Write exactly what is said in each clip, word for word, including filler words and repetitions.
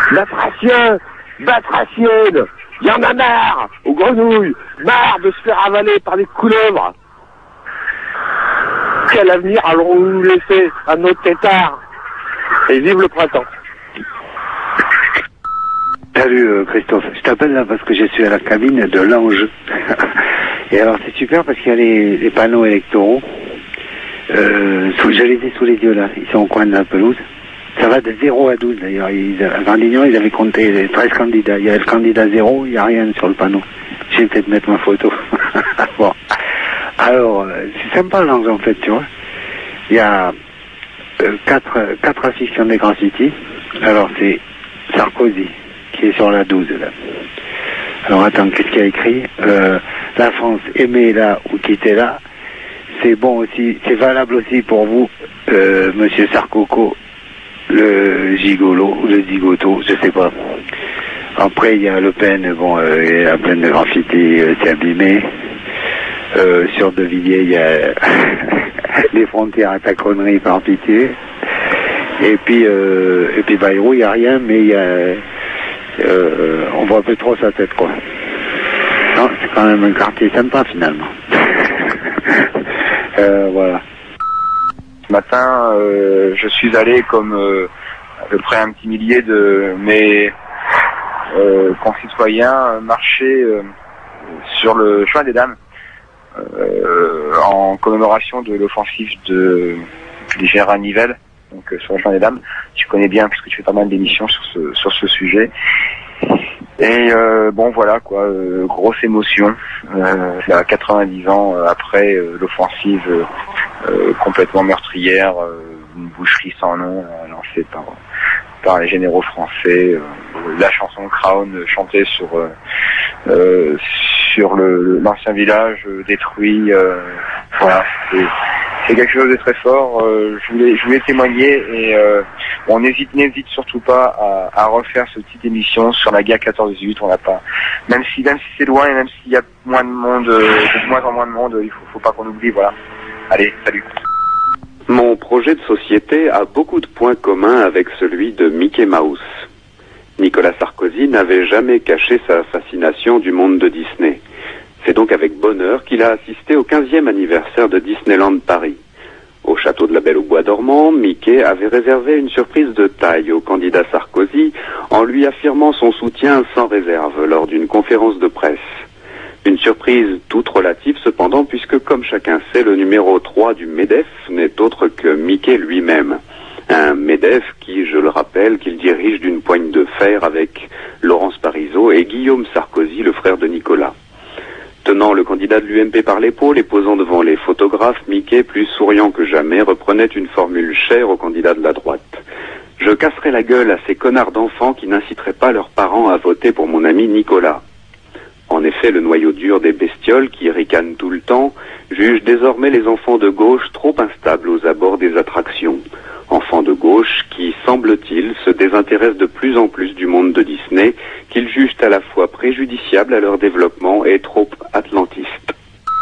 Batracien, batracienne, il y en a marre aux grenouilles, marre de se faire avaler par des couleuvres. Quel avenir allons-nous laisser à notre tétard? Et vive le printemps. Salut euh, Christophe, je t'appelle là parce que je suis à la cabine de l'Ange. Et alors c'est super parce qu'il y a les, les panneaux électoraux. Euh, sous, je les ai sous les yeux là, ils sont au coin de la pelouse. Ça va de zéro à douze d'ailleurs. Ils, à Grand-Lignon, ils avaient compté les treize candidats. Il y a le candidat zéro, il n'y a rien sur le panneau. Je vais peut-être mettre ma photo. Bon. Alors, euh, c'est sympa l'Ange en fait, tu vois. Il y a euh, quatre, quatre affiches qui ont des grands cités. Alors c'est Sarkozy qui est sur la douze là. Alors attends, qu'est-ce qu'il y a écrit euh, la France, aimez-la ou quittez-la. C'est bon aussi, c'est valable aussi pour vous, euh, monsieur Sarkoco, le gigolo, ou le zigoto, je sais pas. Après, il y a Le Pen, bon, euh, il y a plein de graffitis, euh, c'est abîmé. Euh, sur De Villiers, il y a les frontières à ta connerie par pitié. Et puis, euh, et puis Bayrou, il n'y a rien, mais il y a, euh, on voit plus trop sa tête, quoi. Non, c'est quand même un quartier sympa, finalement. euh, voilà. Ce matin, euh, je suis allé comme euh, à peu près un petit millier de mes euh, concitoyens marcher euh, sur le chemin des Dames euh, en commémoration de l'offensive de, du général Nivelle, donc euh, sur le chemin des Dames. Tu connais bien puisque tu fais pas mal d'émissions sur ce, sur ce sujet. Et euh, bon voilà quoi, euh, grosse émotion, euh, à quatre-vingt-dix ans euh, après euh, l'offensive euh, euh, complètement meurtrière, euh, une boucherie sans nom euh, lancée par par les généraux français, euh, la chanson Crown euh, chantée sur euh, euh, sur le l'ancien village euh, détruit, euh, voilà, c'est c'est quelque chose de très fort. Euh, je voulais je voulais témoigner et euh, on n'hésite n'hésite surtout pas à, à refaire cette petite émission sur la guerre quatorze dix-huit. On n'a pas, même si même si c'est loin et même s'il y a moins de monde, euh, de moins en moins de monde, il faut faut pas qu'on oublie. Voilà. Allez, salut. Mon projet de société a beaucoup de points communs avec celui de Mickey Mouse. Nicolas Sarkozy n'avait jamais caché sa fascination du monde de Disney. C'est donc avec bonheur qu'il a assisté au quinzième anniversaire de Disneyland Paris. Au château de la Belle au Bois dormant, Mickey avait réservé une surprise de taille au candidat Sarkozy en lui affirmant son soutien sans réserve lors d'une conférence de presse. Une surprise toute relative cependant, puisque comme chacun sait, le numéro trois du MEDEF n'est autre que Mickey lui-même. Un MEDEF qui, je le rappelle, qu'il dirige d'une poigne de fer avec Laurence Parisot et Guillaume Sarkozy, le frère de Nicolas. Tenant le candidat de l'U M P par l'épaule et posant devant les photographes, Mickey, plus souriant que jamais, reprenait une formule chère au candidat de la droite. Je casserai la gueule à ces connards d'enfants qui n'inciteraient pas leurs parents à voter pour mon ami Nicolas. En effet, le noyau dur des bestioles qui ricanent tout le temps juge désormais les enfants de gauche trop instables aux abords des attractions. Enfants de gauche qui, semble-t-il, se désintéressent de plus en plus du monde de Disney, qu'ils jugent à la fois préjudiciable à leur développement et trop atlantiste.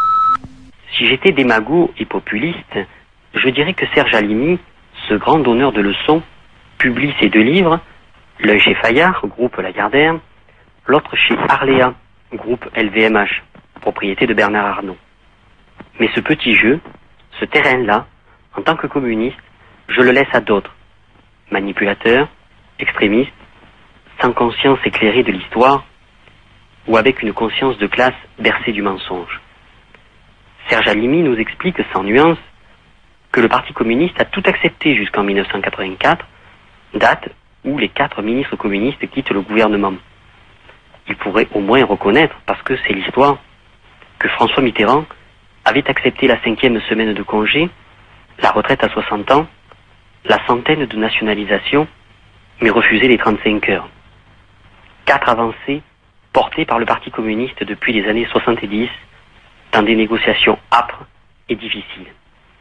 Si j'étais démago et populiste, je dirais que Serge Halimi, ce grand donneur de leçons, publie ses deux livres, l'un chez Fayard, groupe Lagardère, l'autre chez Arléa, groupe L V M H, propriété de Bernard Arnault. Mais ce petit jeu, ce terrain-là, en tant que communiste, je le laisse à d'autres, manipulateurs, extrémistes, sans conscience éclairée de l'histoire, ou avec une conscience de classe bercée du mensonge. Serge Halimi nous explique sans nuance que le Parti communiste a tout accepté jusqu'en mille neuf cent quatre-vingt-quatre, date où les quatre ministres communistes quittent le gouvernement. Il pourrait au moins reconnaître, parce que c'est l'histoire, que François Mitterrand avait accepté la cinquième semaine de congé, la retraite à soixante ans, la centaine de nationalisations, mais refusé les trente-cinq heures. Quatre avancées portées par le Parti communiste depuis les années soixante-dix, dans des négociations âpres et difficiles.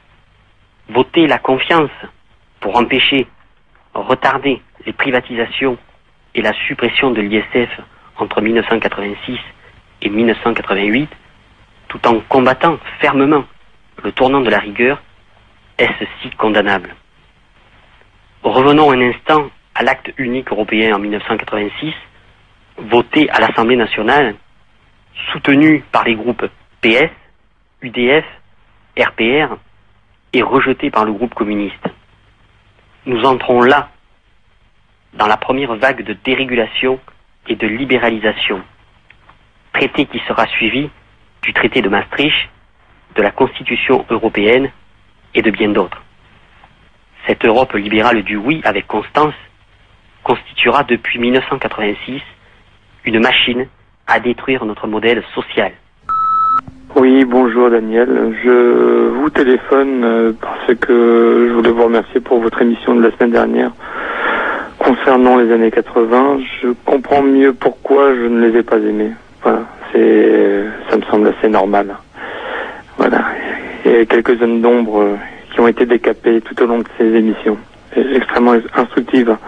Voter la confiance pour empêcher, retarder les privatisations et la suppression de l'I S F entre mille neuf cent quatre-vingt-six et mille neuf cent quatre-vingt-huit, tout en combattant fermement le tournant de la rigueur, est-ce si condamnable? Revenons un instant à l'acte unique européen en mille neuf cent quatre-vingt-six, voté à l'Assemblée nationale, soutenu par les groupes P S, U D F, R P R et rejeté par le groupe communiste. Nous entrons là dans la première vague de dérégulation et de libéralisation, traité qui sera suivi du traité de Maastricht, de la Constitution européenne et de bien d'autres. Cette Europe libérale du oui avec constance constituera depuis mille neuf cent quatre-vingt-six une machine à détruire notre modèle social. Oui, bonjour Daniel. Je vous téléphone parce que je voulais vous remercier pour votre émission de la semaine dernière concernant les années quatre-vingts. Je comprends mieux pourquoi je ne les ai pas aimés. Voilà, c'est, ça me semble assez normal. Voilà, il y a quelques zones d'ombre qui ont été décapées tout au long de ces émissions, extrêmement instructives.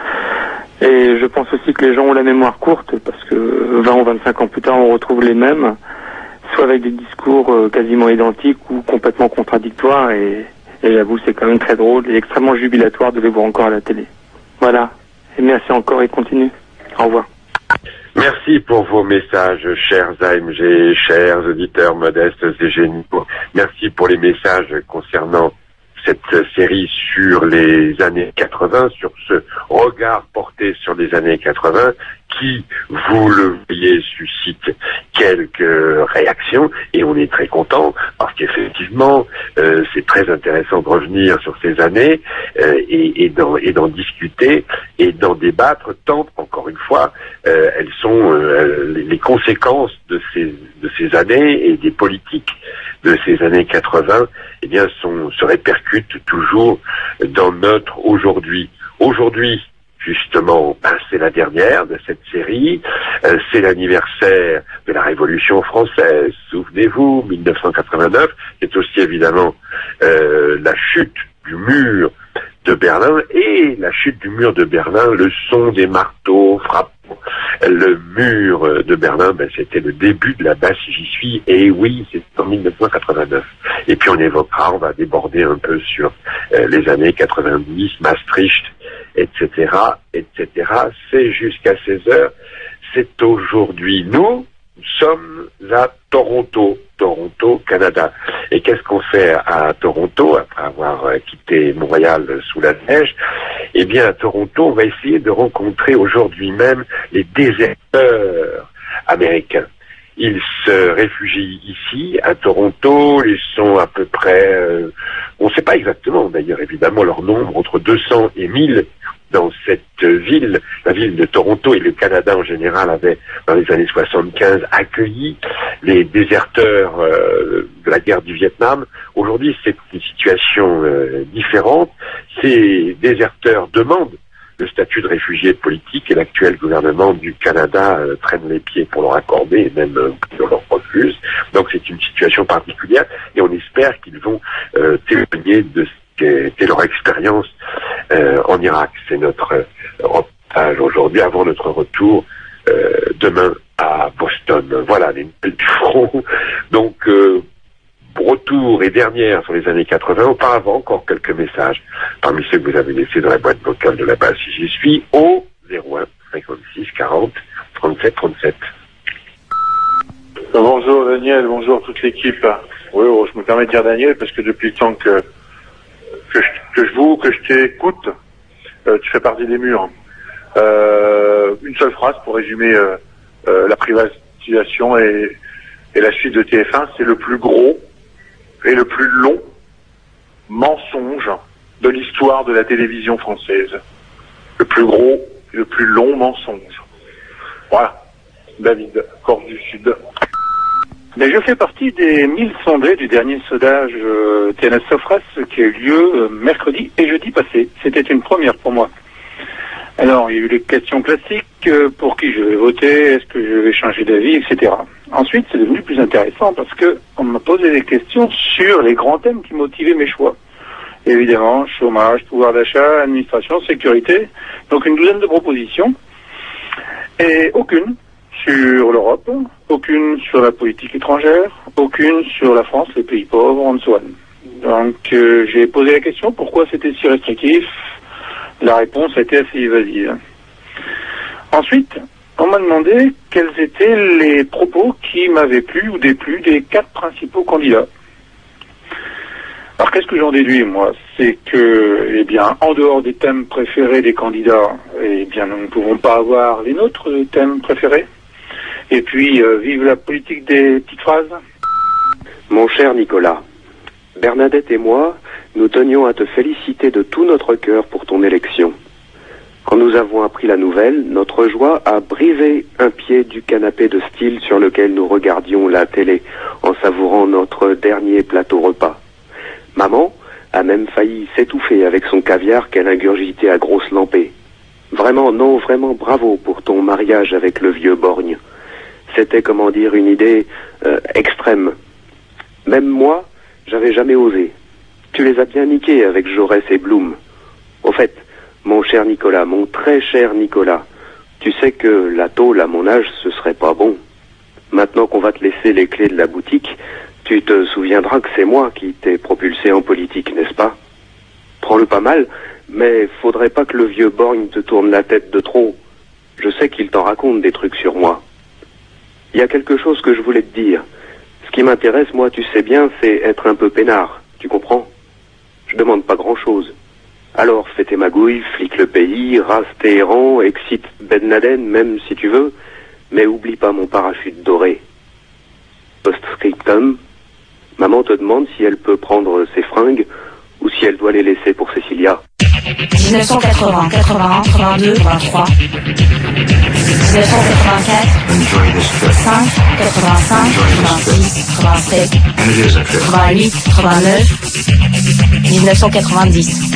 Et je pense aussi que les gens ont la mémoire courte, parce que vingt ou vingt-cinq ans plus tard, on retrouve les mêmes, soit avec des discours quasiment identiques ou complètement contradictoires, et, et j'avoue, c'est quand même très drôle et extrêmement jubilatoire de les voir encore à la télé. Voilà, et merci encore et continue. Au revoir. Merci pour vos messages, chers A M G, chers auditeurs modestes et géniaux. Merci pour les messages concernant cette série sur les années quatre-vingts, sur ce regard porté sur les années quatre-vingts qui, vous le voyez, suscite quelques réactions, et on est très content parce qu'effectivement euh, c'est très intéressant de revenir sur ces années euh, et, et, d'en, et d'en discuter et d'en débattre, tant, encore une fois, euh, elles sont euh, les, les conséquences de ces, de ces années et des politiques de ces années quatre-vingts, eh bien, sont, se répercutent toujours dans notre aujourd'hui. Aujourd'hui, justement, ben, c'est la dernière de cette série, euh, c'est l'anniversaire de la Révolution française, souvenez-vous, mille neuf cent quatre-vingt-neuf, c'est aussi évidemment euh, la chute du mur de Berlin, et la chute du mur de Berlin, le son des marteaux frappant le mur de Berlin, ben, c'était le début de la basse J'y suis, et oui, c'est en mille neuf cent quatre-vingt-neuf. Et puis on évoquera, on va déborder un peu sur euh, les années quatre-vingt-dix, Maastricht, et cetera, et cetera. C'est jusqu'à seize heures, c'est aujourd'hui. Nous, nous sommes à Toronto, Toronto, Canada. Et qu'est-ce qu'on fait à Toronto, après avoir quitté Montréal sous la neige? Eh bien, à Toronto, on va essayer de rencontrer aujourd'hui même les déserteurs américains. Ils se réfugient ici, à Toronto. Ils sont à peu près, euh, on ne sait pas exactement d'ailleurs, évidemment, leur nombre, entre deux cents et mille dans cette ville. La ville de Toronto et le Canada en général avaient, dans les années soixante-quinze, accueilli les déserteurs euh, de la guerre du Vietnam. Aujourd'hui, c'est une situation euh, différente. Ces déserteurs demandent le statut de réfugié politique, et l'actuel gouvernement du Canada euh, traîne les pieds pour leur accorder, et même euh, leur refuse. Donc c'est une situation particulière, et on espère qu'ils vont euh, témoigner de ce qu'était leur expérience euh, en Irak. C'est notre euh, reportage aujourd'hui, avant notre retour euh, demain à Boston. Voilà les nouvelles du front. Donc euh, retour et dernière sur les années quatre-vingts. Auparavant, encore quelques messages parmi ceux que vous avez laissés dans la boîte vocale de la base Si J'y suis, au zéro un cinquante-six quarante trente-sept trente-sept. Bonjour Daniel, bonjour toute l'équipe. Oui, oh, je me permets de dire Daniel parce que depuis le temps que que je, que je vous, que je t'écoute, euh, tu fais partie des murs. Euh, une seule phrase pour résumer euh, euh, la privatisation et, et la suite de T F un, c'est le plus gros et le plus long mensonge de l'histoire de la télévision française. Le plus gros et le plus long mensonge. Voilà. David, Corse du Sud. Mais je fais partie des mille sondés du dernier sondage euh, T N S Sofras qui a eu lieu euh, mercredi et jeudi passé. C'était une première pour moi. Alors, il y a eu les questions classiques, euh, pour qui je vais voter, est-ce que je vais changer d'avis, et cetera. Ensuite, c'est devenu plus intéressant parce que on m'a posé des questions sur les grands thèmes qui motivaient mes choix. Évidemment, chômage, pouvoir d'achat, administration, sécurité. Donc une douzaine de propositions. Et aucune sur l'Europe, aucune sur la politique étrangère, aucune sur la France, les pays pauvres, en Swan. Donc euh, j'ai posé la question pourquoi c'était si restrictif. La réponse a été assez évasive. Ensuite, on m'a demandé quels étaient les propos qui m'avaient plu ou déplu des quatre principaux candidats. Alors qu'est-ce que j'en déduis, moi? C'est que, eh bien, en dehors des thèmes préférés des candidats, eh bien, nous ne pouvons pas avoir les nôtres thèmes préférés. Et puis, euh, vive la politique des petites phrases. Mon cher Nicolas, Bernadette et moi, nous tenions à te féliciter de tout notre cœur pour ton élection. Quand nous avons appris la nouvelle, notre joie a brivé un pied du canapé de style sur lequel nous regardions la télé en savourant notre dernier plateau repas. Maman a même failli s'étouffer avec son caviar qu'elle ingurgitait à grosses lampées. Vraiment, non, vraiment bravo pour ton mariage avec le vieux borgne. C'était, comment dire, une idée euh, extrême. Même moi, j'avais jamais osé. Tu les as bien niqués avec Jaurès et Blum. Au fait, mon cher Nicolas, mon très cher Nicolas, tu sais que la tôle à mon âge, ce serait pas bon. Maintenant qu'on va te laisser les clés de la boutique, tu te souviendras que c'est moi qui t'ai propulsé en politique, n'est-ce pas? Prends-le pas mal, mais faudrait pas que le vieux borgne te tourne la tête de trop. Je sais qu'il t'en raconte des trucs sur moi. Il y a quelque chose que je voulais te dire. Ce qui m'intéresse, moi, tu sais bien, c'est être un peu peinard. Tu comprends? Je demande pas grand-chose. Alors, fais tes magouilles, flique le pays, rase Téhéran, excite Ben Laden, même si tu veux, mais oublie pas mon parachute doré. Post-scriptum, maman te demande si elle peut prendre ses fringues ou si elle doit les laisser pour Cécilia. dix-neuf cent quatre-vingts, quatre-vingt-un, quatre-vingt-deux, quatre-vingt-trois. dix-neuf cent quatre-vingt-quatre, cinq, quatre-vingt-cinq, quatre-vingt-six, quatre-vingt-sept, quatre-vingt-huit, quatre-vingt-neuf, dix-neuf cent quatre-vingt-dix.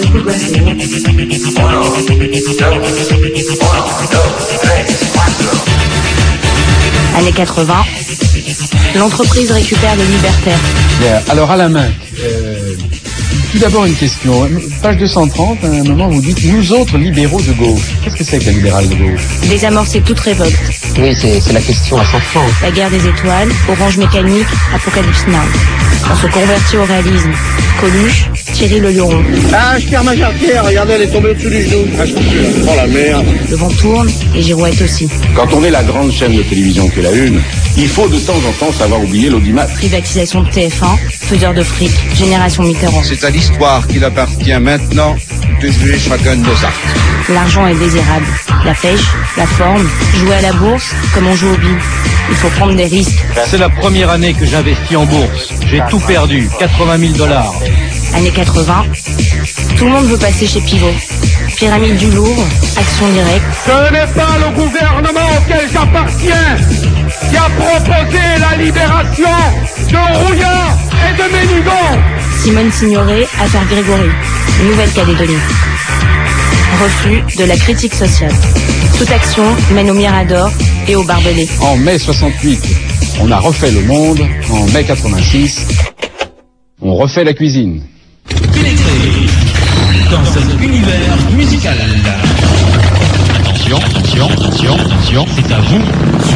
Années quatre-vingts, l'entreprise récupère les libertaires. Bien, alors à la main, euh, tout d'abord une question. Page deux cent trente, à un moment vous dites « Nous autres libéraux de gauche ». Qu'est-ce que c'est que la libérale de gauche? Désamorcer toute révolte. Oui, c'est, c'est la question à cent francs. La guerre des étoiles, Orange Mécanique, Apocalypse Now. On se convertit au réalisme. Coluche, Thierry Le Luron. Ah, je perds ma jarretière, regardez, elle est tombée au-dessus du genou. Ah, je peux plus, là. Oh la merde. Le vent tourne et Girouette aussi. Quand on est la grande chaîne de télévision que la Une, il faut de temps en temps savoir oublier l'audimat. Privatisation de T F un, faiseur de fric, génération Mitterrand. C'est à l'histoire qu'il appartient maintenant de jouer chacun de nos actes. L'argent est désirable. La pêche, la forme, jouer à la bourse comme on joue au billes. Il faut prendre des risques. C'est la première année que j'investis en bourse. J'ai tout perdu, quatre-vingt mille dollars. Années quatre-vingts, tout le monde veut passer chez Pivot. Pyramide du Louvre, Action Directe. Ce n'est pas le gouvernement auquel j'appartiens qui a proposé la libération de Rouillard et de Ménigon. Simone Signoret, affaire Grégory, Nouvelle-Calédonie. Refus de la critique sociale. Toute action mène au Mirador et au Barbelé. En mai soixante-huit, on a refait le monde. En mai quatre-vingt-six, on refait la cuisine. Pénétrez dans cet univers musical. Attention, attention, attention, attention, c'est à vous.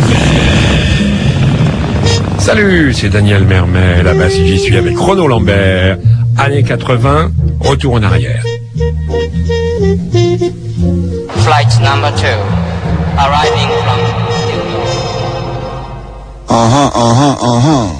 Salut, c'est Daniel Mermet, là-bas si j'y suis avec Renaud Lambert. Années quatre-vingts, retour en arrière. Flight number two, arriving from New York. Uh-huh, uh-huh, uh-huh.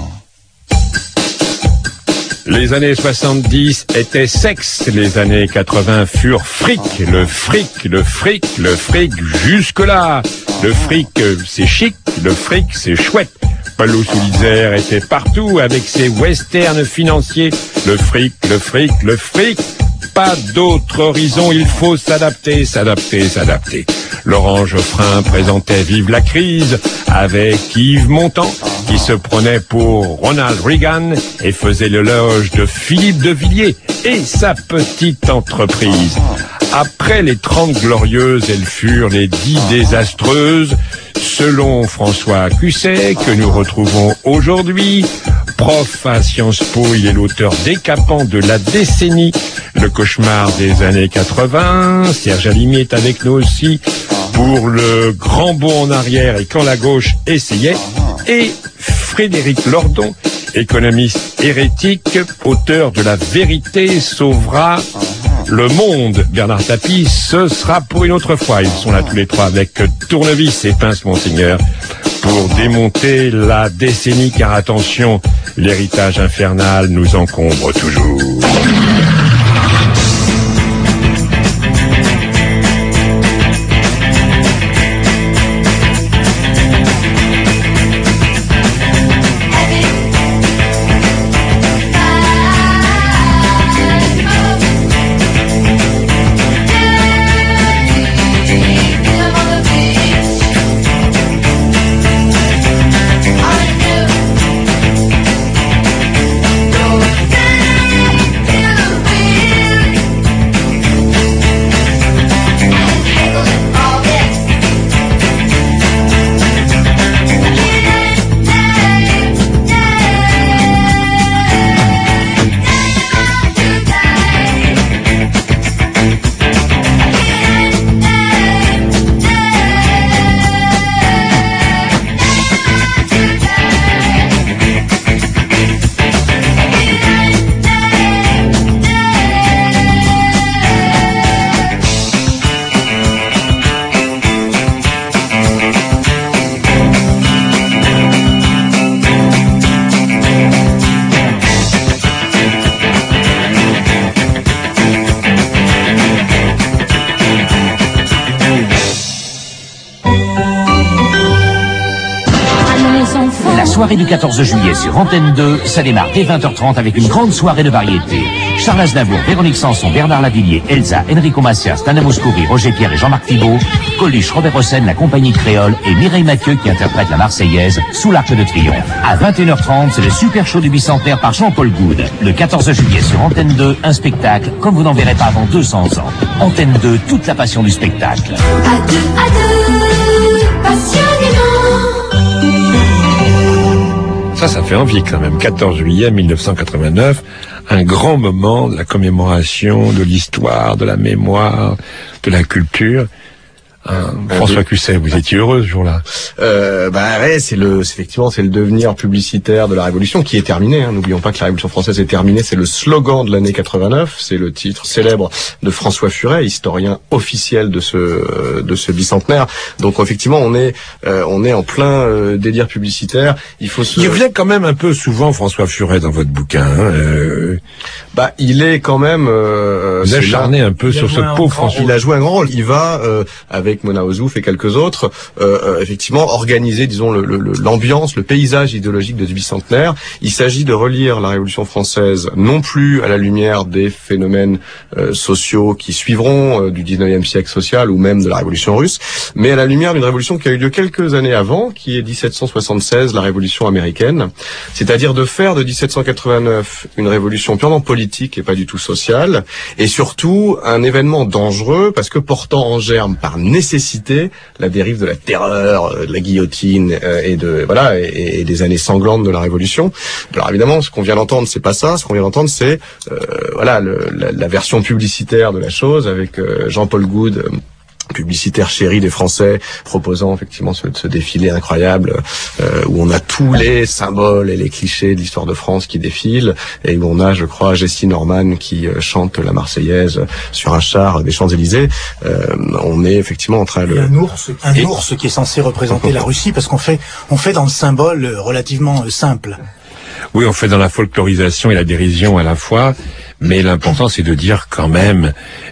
Les années soixante-dix étaient sexe, les années quatre-vingts furent fric, le fric, le fric, le fric, jusque-là. Le fric, c'est chic, le fric, c'est chouette. Paolo Soulizer était partout avec ses westerns financiers. Le fric, le fric, le fric. Pas d'autre horizon, il faut s'adapter, s'adapter, s'adapter. Laurent Geoffrin présentait Vive la crise avec Yves Montand qui se prenait pour Ronald Reagan et faisait l'éloge de Philippe de Villiers et sa petite entreprise. Après les trente glorieuses, elles furent les dix désastreuses. Selon François Cusset, que nous retrouvons aujourd'hui, prof à Sciences Po, il est l'auteur décapant de La décennie, le cauchemar des années quatre-vingts. Serge Alimi est avec nous aussi pour le grand bond en arrière et quand la gauche essayait. Et Frédéric Lordon, économiste hérétique, auteur de La vérité sauvera Le Monde, Bernard Tapie, ce sera pour une autre fois. Ils sont là tous les trois avec Tournevis et Pince Monseigneur pour démonter la décennie, car attention, l'héritage infernal nous encombre toujours. Soirée du quatorze juillet sur Antenne deux, ça démarre dès vingt heures trente avec une grande soirée de variété. Charles Aznavour, Véronique Sanson, Bernard Lavillier, Elsa, Enrico Macias, Tana Mouskouri, Roger Pierre et Jean-Marc Thibault, Coluche, Robert Hossein, la compagnie créole et Mireille Mathieu qui interprète la Marseillaise sous l'Arc de Triomphe. À vingt et une heures trente, c'est le super show du bicentenaire par Jean-Paul Goude. Le quatorze juillet sur Antenne deux, un spectacle comme vous n'en verrez pas avant deux cents ans. Antenne deux, toute la passion du spectacle. À deux, à deux, passionnément. Ça, ça fait envie quand même. quatorze juillet mille neuf cent quatre-vingt-neuf, un grand moment de la commémoration, de l'histoire, de la mémoire, de la culture. Hein, François Cusset, vous étiez heureux ce jour-là. Euh, bah ouais, c'est le, c'est effectivement, c'est le devenir publicitaire de la Révolution qui est terminé. Hein. N'oublions pas que la Révolution française est terminée. C'est le slogan de l'année quatre-vingt-neuf. C'est le titre célèbre de François Furet, historien officiel de ce de ce bicentenaire. Donc effectivement, on est euh, on est en plein euh, délire publicitaire. Il faut se. Il revient quand même un peu souvent François Furet dans votre bouquin. Hein, euh... Bah, il est quand même. Euh, Vous acharné un peu sur ce pauvre François. Il a joué un grand rôle. Il va euh, avec Mona Ozouf et quelques autres, euh, euh, effectivement, organiser, disons, le, le, l'ambiance, le paysage idéologique de ce bicentenaire. Il s'agit de relire la Révolution française non plus à la lumière des phénomènes euh, sociaux qui suivront euh, du dix-neuvième siècle social ou même de la Révolution russe, mais à la lumière d'une révolution qui a eu lieu quelques années avant, qui est dix-sept cent soixante-seize, la Révolution américaine, c'est-à-dire de faire de dix-sept cent quatre-vingt-neuf une révolution purement politique et pas du tout sociale, et surtout un événement dangereux parce que portant en germe par nécessité la dérive de la terreur, de la guillotine euh, et de voilà et, et des années sanglantes de la Révolution. Alors évidemment, ce qu'on vient d'entendre, c'est pas ça. Ce qu'on vient d'entendre, c'est euh, voilà le, la, la version publicitaire de la chose avec euh, Jean-Paul Goude. Euh, publicitaire chéri des Français, proposant effectivement ce, ce défilé incroyable euh, où on a tous les symboles et les clichés de l'histoire de France qui défilent et où on a, je crois, Jessie Norman qui euh, chante la Marseillaise sur un char des Champs-Élysées. Euh, on est effectivement en train de... Et un ours, un et... ours qui est censé représenter la Russie parce qu'on fait, on fait dans le symbole relativement simple. Oui, on fait dans la folklorisation et la dérision à la fois, mais l'important c'est de dire quand même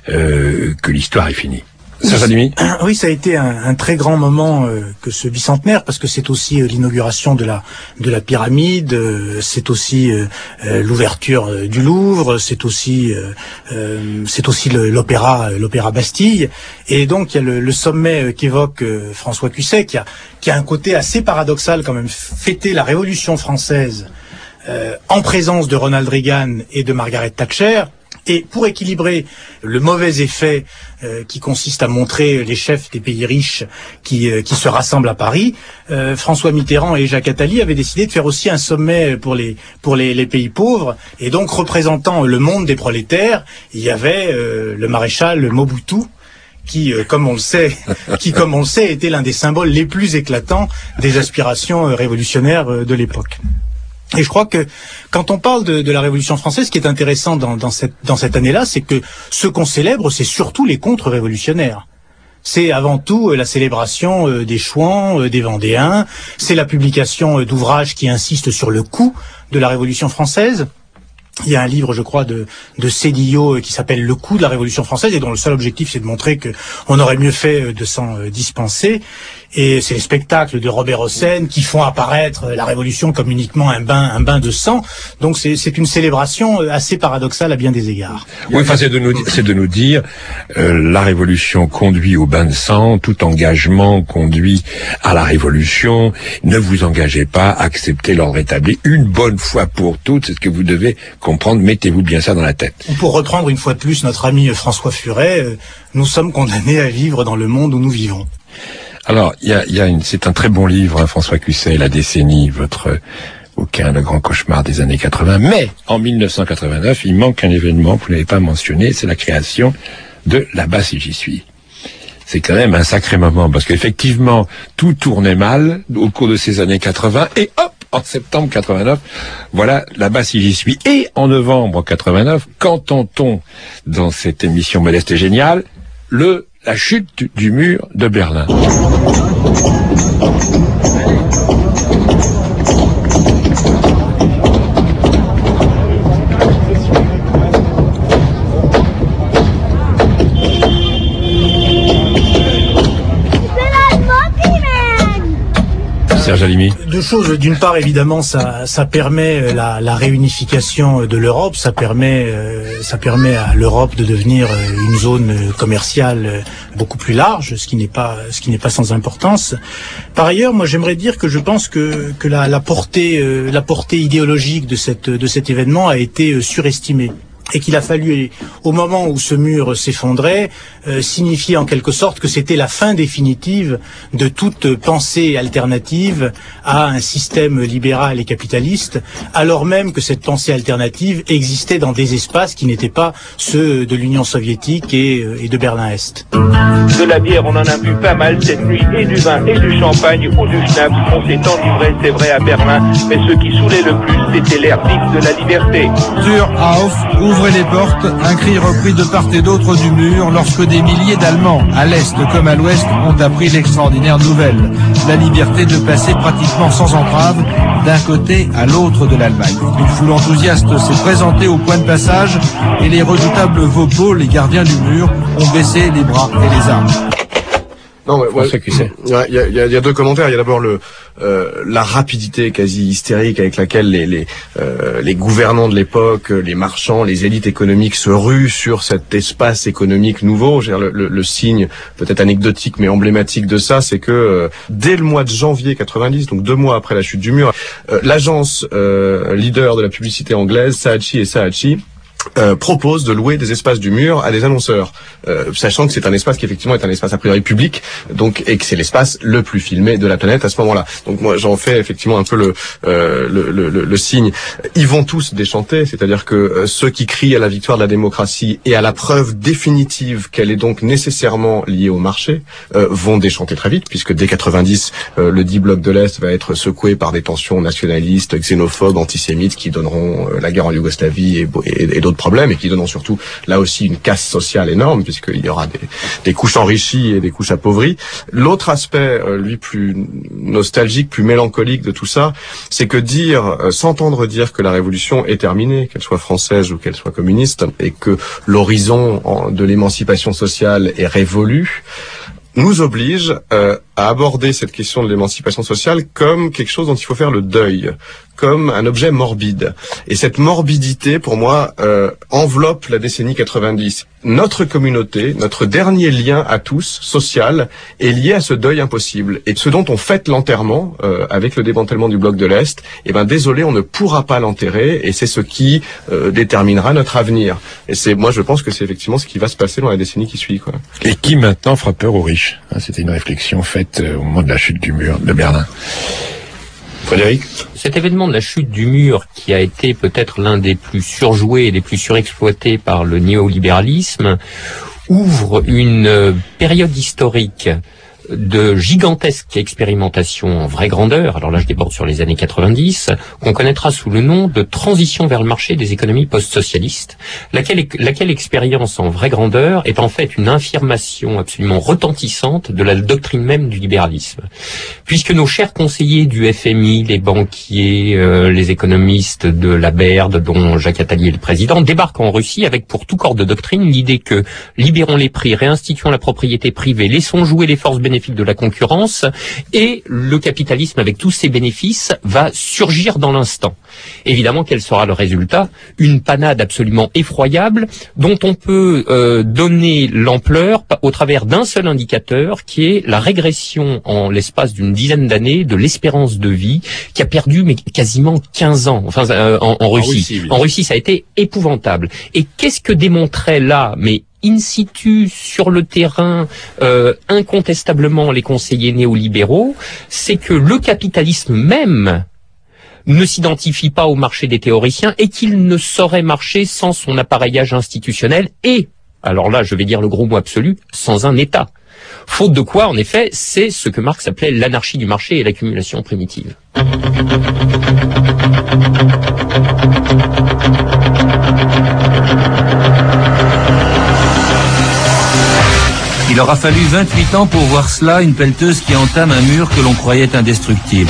euh, que l'histoire est finie. Ça, ça oui, ça a été un, un très grand moment euh, que ce bicentenaire, parce que c'est aussi euh, l'inauguration de la de la pyramide, euh, c'est aussi euh, euh, l'ouverture euh, du Louvre, c'est aussi euh, euh, c'est aussi le, l'opéra l'opéra Bastille, et donc il y a le, le sommet euh, qu'évoque euh, François Cusset, qui a qui a un côté assez paradoxal quand même, fêter la Révolution française euh, en présence de Ronald Reagan et de Margaret Thatcher. Et pour équilibrer le mauvais effet euh, qui consiste à montrer les chefs des pays riches qui, euh, qui se rassemblent à Paris, euh, François Mitterrand et Jacques Attali avaient décidé de faire aussi un sommet pour les pour les, les pays pauvres. Et donc, représentant le monde des prolétaires, il y avait euh, le maréchal Mobutu, qui, euh, comme on le sait, qui, comme on le sait, était l'un des symboles les plus éclatants des aspirations euh, révolutionnaires euh, de l'époque. Et je crois que quand on parle de, de la Révolution française, ce qui est intéressant dans, dans cette, dans cette année-là, c'est que ce qu'on célèbre, c'est surtout les contre-révolutionnaires. C'est avant tout la célébration des Chouans, des Vendéens, c'est la publication d'ouvrages qui insistent sur le coût de la Révolution française. Il y a un livre, je crois, de, de Cédillo qui s'appelle Le coût de la Révolution française et dont le seul objectif c'est de montrer que on aurait mieux fait de s'en dispenser. Et c'est les spectacles de Robert Hossein qui font apparaître la Révolution comme uniquement un bain, un bain de sang. Donc c'est, c'est une célébration assez paradoxale à bien des égards. Oui, enfin c'est de nous, c'est de nous dire euh, la Révolution conduit au bain de sang, tout engagement conduit à la Révolution. Ne vous engagez pas, acceptez l'ordre établi une bonne fois pour toutes. C'est ce que vous devez comprendre. Mettez-vous bien ça dans la tête. Pour reprendre une fois de plus notre ami François Furet, euh, nous sommes condamnés à vivre dans le monde où nous vivons. Alors, il y a, y a une, c'est un très bon livre, hein, François Cusset, La décennie, votre bouquin, Le grand cauchemar des années quatre-vingts. Mais, en mille neuf cent quatre-vingt-neuf, il manque un événement que vous n'avez pas mentionné, c'est la création de Là-bas si j'y suis. C'est quand même un sacré moment, parce qu'effectivement, tout tournait mal au cours de ces années quatre-vingts, et hop, en septembre quatre-vingt-neuf, voilà, Là-bas si j'y suis. Et en novembre quatre-vingt-neuf, qu'entend-on dans cette émission Modeste et Géniale, le la chute du mur de Berlin. Serge Halimi. Deux choses. D'une part, évidemment, ça, ça permet la, la réunification de l'Europe. Ça permet, euh, ça permet à l'Europe de devenir une zone commerciale beaucoup plus large, ce qui n'est pas, ce qui n'est pas sans importance. Par ailleurs, moi, j'aimerais dire que je pense que, que la, la portée, euh, la portée idéologique de cette, de cet événement a été surestimée. Et qu'il a fallu, au moment où ce mur s'effondrait, euh, signifier en quelque sorte que c'était la fin définitive de toute pensée alternative à un système libéral et capitaliste, alors même que cette pensée alternative existait dans des espaces qui n'étaient pas ceux de l'Union soviétique et, et de Berlin-Est. De la bière, on en a bu pas mal cette nuit, et du vin, et du champagne, ou du schnapp. On s'est enivré, c'est vrai, à Berlin, mais ce qui saoulait le plus, c'était l'air vif de la liberté. Sur Auf, ouvrez les portes, un cri repris de part et d'autre du mur lorsque des milliers d'Allemands, à l'Est comme à l'Ouest, ont appris l'extraordinaire nouvelle. La liberté de passer pratiquement sans entrave d'un côté à l'autre de l'Allemagne. Une foule enthousiaste s'est présentée au point de passage et les redoutables Vaupeaux, les gardiens du mur, ont baissé les bras et les armes. Non, ouais, ouais, il y a, y, a, y a deux commentaires. Il y a d'abord le euh, la rapidité quasi hystérique avec laquelle les les, euh, les gouvernants de l'époque, les marchands, les élites économiques se ruent sur cet espace économique nouveau. Je veux dire, le, le, le signe peut-être anecdotique mais emblématique de ça, c'est que euh, dès le mois de janvier quatre-vingt-dix, donc deux mois après la chute du mur, euh, l'agence euh, leader de la publicité anglaise, Saatchi et Saatchi, Euh, propose de louer des espaces du mur à des annonceurs, euh, sachant que c'est un espace qui effectivement est un espace a priori public, donc et que c'est l'espace le plus filmé de la planète à ce moment-là. Donc moi j'en fais effectivement un peu le euh, le, le, le, le signe. Ils vont tous déchanter, c'est-à-dire que euh, ceux qui crient à la victoire de la démocratie et à la preuve définitive qu'elle est donc nécessairement liée au marché euh, vont déchanter très vite, puisque dès quatre-vingt-dix euh, le dit bloc de l'Est va être secoué par des tensions nationalistes, xénophobes, antisémites qui donneront euh, la guerre en Yougoslavie et, et, et d'autres problèmes et qui donneront surtout là aussi une casse sociale énorme puisqu'il y aura des, des couches enrichies et des couches appauvries. L'autre aspect, euh, lui plus nostalgique, plus mélancolique de tout ça, c'est que dire, euh, s'entendre dire que la révolution est terminée, qu'elle soit française ou qu'elle soit communiste, et que l'horizon en, de l'émancipation sociale est révolu, nous oblige euh, à aborder cette question de l'émancipation sociale comme quelque chose dont il faut faire le deuil, comme un objet morbide. Et cette morbidité, pour moi, euh, enveloppe la décennie quatre-vingt-dix. Notre communauté, notre dernier lien à tous, social, est lié à ce deuil impossible. Et ce dont on fête l'enterrement, euh, avec le démantèlement du bloc de l'Est, eh ben désolé, on ne pourra pas l'enterrer, et c'est ce qui euh, déterminera notre avenir. Et c'est, moi, je pense que c'est effectivement ce qui va se passer dans la décennie qui suit, quoi. Et qui maintenant fera peur aux riches. C'était une réflexion faite au moment de la chute du mur de Berlin. Frédéric ? Cet événement de la chute du mur, qui a été peut-être l'un des plus surjoués et des plus surexploités par le néolibéralisme, ouvre une période historique de gigantesques expérimentations en vraie grandeur, alors là je déborde sur les années quatre-vingt-dix, qu'on connaîtra sous le nom de transition vers le marché des économies post-socialistes, laquelle, laquelle expérience en vraie grandeur est en fait une affirmation absolument retentissante de la doctrine même du libéralisme. Puisque nos chers conseillers du F M I, les banquiers, euh, les économistes de la Baird, dont Jacques Attali est le président, débarquent en Russie avec pour tout corps de doctrine l'idée que libérons les prix, réinstituons la propriété privée, laissons jouer les forces bénéfiques de la concurrence et le capitalisme avec tous ses bénéfices va surgir dans l'instant. Évidemment, quel sera le résultat? Une panade absolument effroyable dont on peut euh, donner l'ampleur au travers d'un seul indicateur qui est la régression en l'espace d'une dizaine d'années de l'espérance de vie qui a perdu mais quasiment quinze ans enfin euh, en, en Russie. En Russie, oui. En Russie, ça a été épouvantable. Et qu'est-ce que démontrait là mais in situ, sur le terrain, euh, incontestablement les conseillers néolibéraux, c'est que le capitalisme même ne s'identifie pas au marché des théoriciens et qu'il ne saurait marcher sans son appareillage institutionnel et, alors là je vais dire le gros mot absolu, sans un État. Faute de quoi, en effet, c'est ce que Marx appelait l'anarchie du marché et l'accumulation primitive. Il aura fallu vingt-huit ans pour voir cela, une pelleteuse qui entame un mur que l'on croyait indestructible.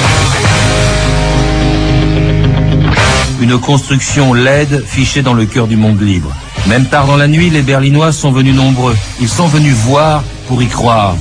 Une construction laide fichée dans le cœur du monde libre. Même tard dans la nuit, les Berlinois sont venus nombreux. Ils sont venus voir pour y croire.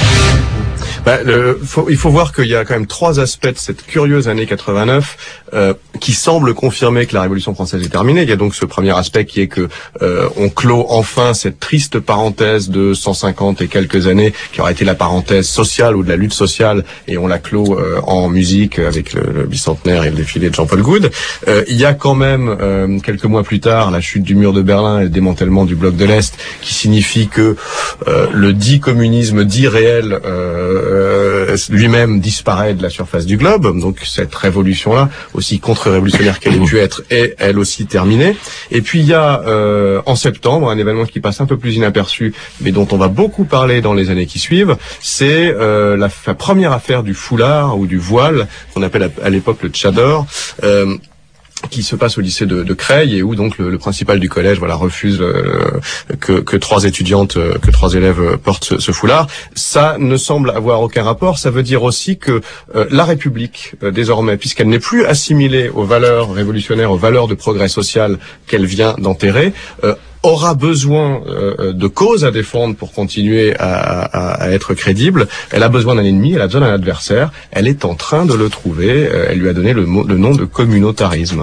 Bah, le, faut, il faut voir qu'il y a quand même trois aspects de cette curieuse année quatre-vingt-neuf euh, qui semblent confirmer que la Révolution française est terminée. Il y a donc ce premier aspect qui est que euh, on clôt enfin cette triste parenthèse de cent cinquante et quelques années qui aurait été la parenthèse sociale ou de la lutte sociale, et on la clôt euh, en musique avec le, le bicentenaire et le défilé de Jean-Paul Goude. Euh, il y a quand même euh, quelques mois plus tard la chute du mur de Berlin et le démantèlement du bloc de l'Est, qui signifie que euh, le dit communisme dit réel euh, Euh, lui-même disparaît de la surface du globe. Donc cette révolution-là, aussi contre-révolutionnaire qu'elle ait pu être, est elle aussi terminée. Et puis il y a euh, en septembre un événement qui passe un peu plus inaperçu, mais dont on va beaucoup parler dans les années qui suivent. C'est euh, la, la première affaire du foulard ou du voile, qu'on appelle à, à l'époque le tchador. Euh, qui se passe au lycée de, de Creil, et où donc le, le principal du collège voilà refuse euh, que, que trois étudiantes, euh, que trois élèves portent ce, ce foulard. Ça ne semble avoir aucun rapport. Ça veut dire aussi que euh, la République, euh, désormais, puisqu'elle n'est plus assimilée aux valeurs révolutionnaires, aux valeurs de progrès social qu'elle vient d'enterrer, euh, aura besoin euh, de causes à défendre pour continuer à, à, à être crédible. Elle a besoin d'un ennemi, elle a besoin d'un adversaire. Elle est en train de le trouver. Euh, elle lui a donné le, mot, le nom de communautarisme.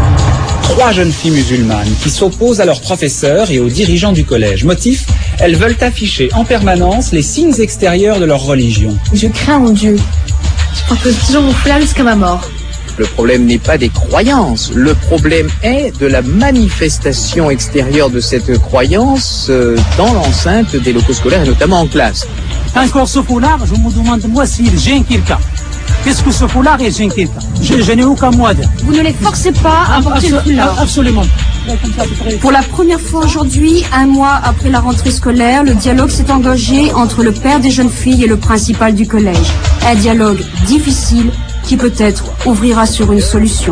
Trois jeunes filles musulmanes qui s'opposent à leurs professeurs et aux dirigeants du collège. Motif, elles veulent afficher en permanence les signes extérieurs de leur religion. Je crains en Dieu. Je porte toujours mon foulard jusqu'à ma mort. Le problème n'est pas des croyances, le problème est de la manifestation extérieure de cette croyance euh, dans l'enceinte des locaux scolaires et notamment en classe. Encore ce foulard, je me demande moi s'il gêne quelqu'un. Qu'est-ce que ce foulard est gêne quelqu'un? Je, je n'ai aucun moyen. Vous ne les forcez pas à porter le foulard? Absolument. Pour la première fois aujourd'hui, un mois après la rentrée scolaire, le dialogue s'est engagé entre le père des jeunes filles et le principal du collège. Un dialogue difficile qui peut-être ouvrira sur une solution.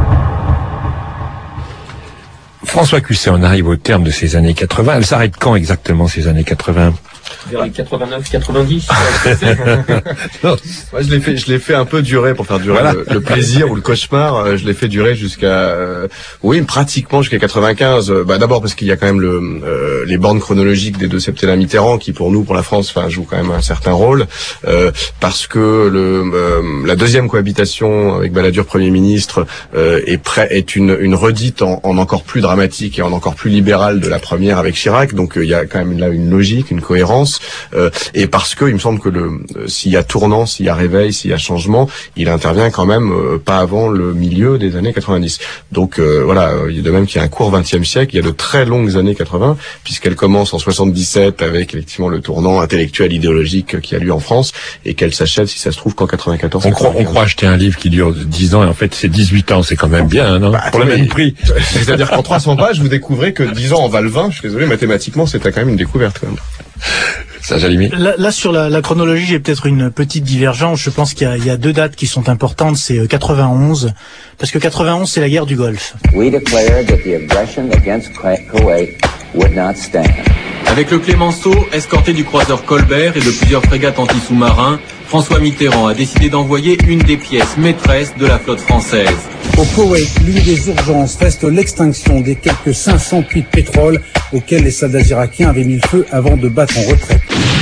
François Cusset, on arrive au terme de ces années quatre-vingts. Elles s'arrêtent quand exactement, ces années quatre-vingts? Vers les quatre-vingt-neuf quatre-vingt-dix. Non, moi je l'ai fait, je l'ai fait un peu durer pour faire durer voilà. le, le plaisir ou le cauchemar. Je l'ai fait durer jusqu'à, euh, oui, pratiquement jusqu'à quatre-vingt-quinze. Bah d'abord parce qu'il y a quand même le, euh, les bornes chronologiques des deux septennats Mitterrand qui, pour nous, pour la France, enfin, jouent quand même un certain rôle. Euh, parce que le, euh, la deuxième cohabitation avec Balladur Premier ministre euh, est prêt, est une, une redite en, en encore plus dramatique et en encore plus libérale de la première avec Chirac. Donc euh, il y a quand même là une logique, une cohérence. Euh, et parce que il me semble que le euh, s'il y a tournant, s'il y a réveil, s'il y a changement, il intervient quand même euh, pas avant le milieu des années quatre-vingt-dix. Donc euh, voilà, il y a de même qu'il y a un court vingtième siècle, il y a de très longues années quatre-vingts, puisqu'elle commence en soixante-dix-sept avec effectivement le tournant intellectuel idéologique qui a lieu en France, et qu'elle s'achève, si ça se trouve, qu'en quatre-vingt-quatorze. On croit, on croit acheter un livre qui dure dix ans, et en fait c'est dix-huit ans, c'est quand même bien, non? Bah, pour le même prix. C'est-à-dire qu'en trois cents pages, vous découvrez que dix ans en valent vingt. Je suis désolé, mathématiquement, c'était quand même une découverte quand même. Ça, Jalimi. Là, là, sur la, la chronologie, j'ai peut-être une petite divergence. Je pense qu'il y a, il y a deux dates qui sont importantes. C'est quatre-vingt-onze, parce que quatre-vingt-onze, c'est la guerre du Golfe. We declared that the aggression against Kuwait would not stand. Avec le Clémenceau, escorté du croiseur Colbert et de plusieurs frégates anti-sous-marins, François Mitterrand a décidé d'envoyer une des pièces maîtresses de la flotte française. Au Koweït, l'une des urgences reste l'extinction des quelques cinq cents puits de pétrole auxquels les soldats irakiens avaient mis le feu avant de battre en retraite.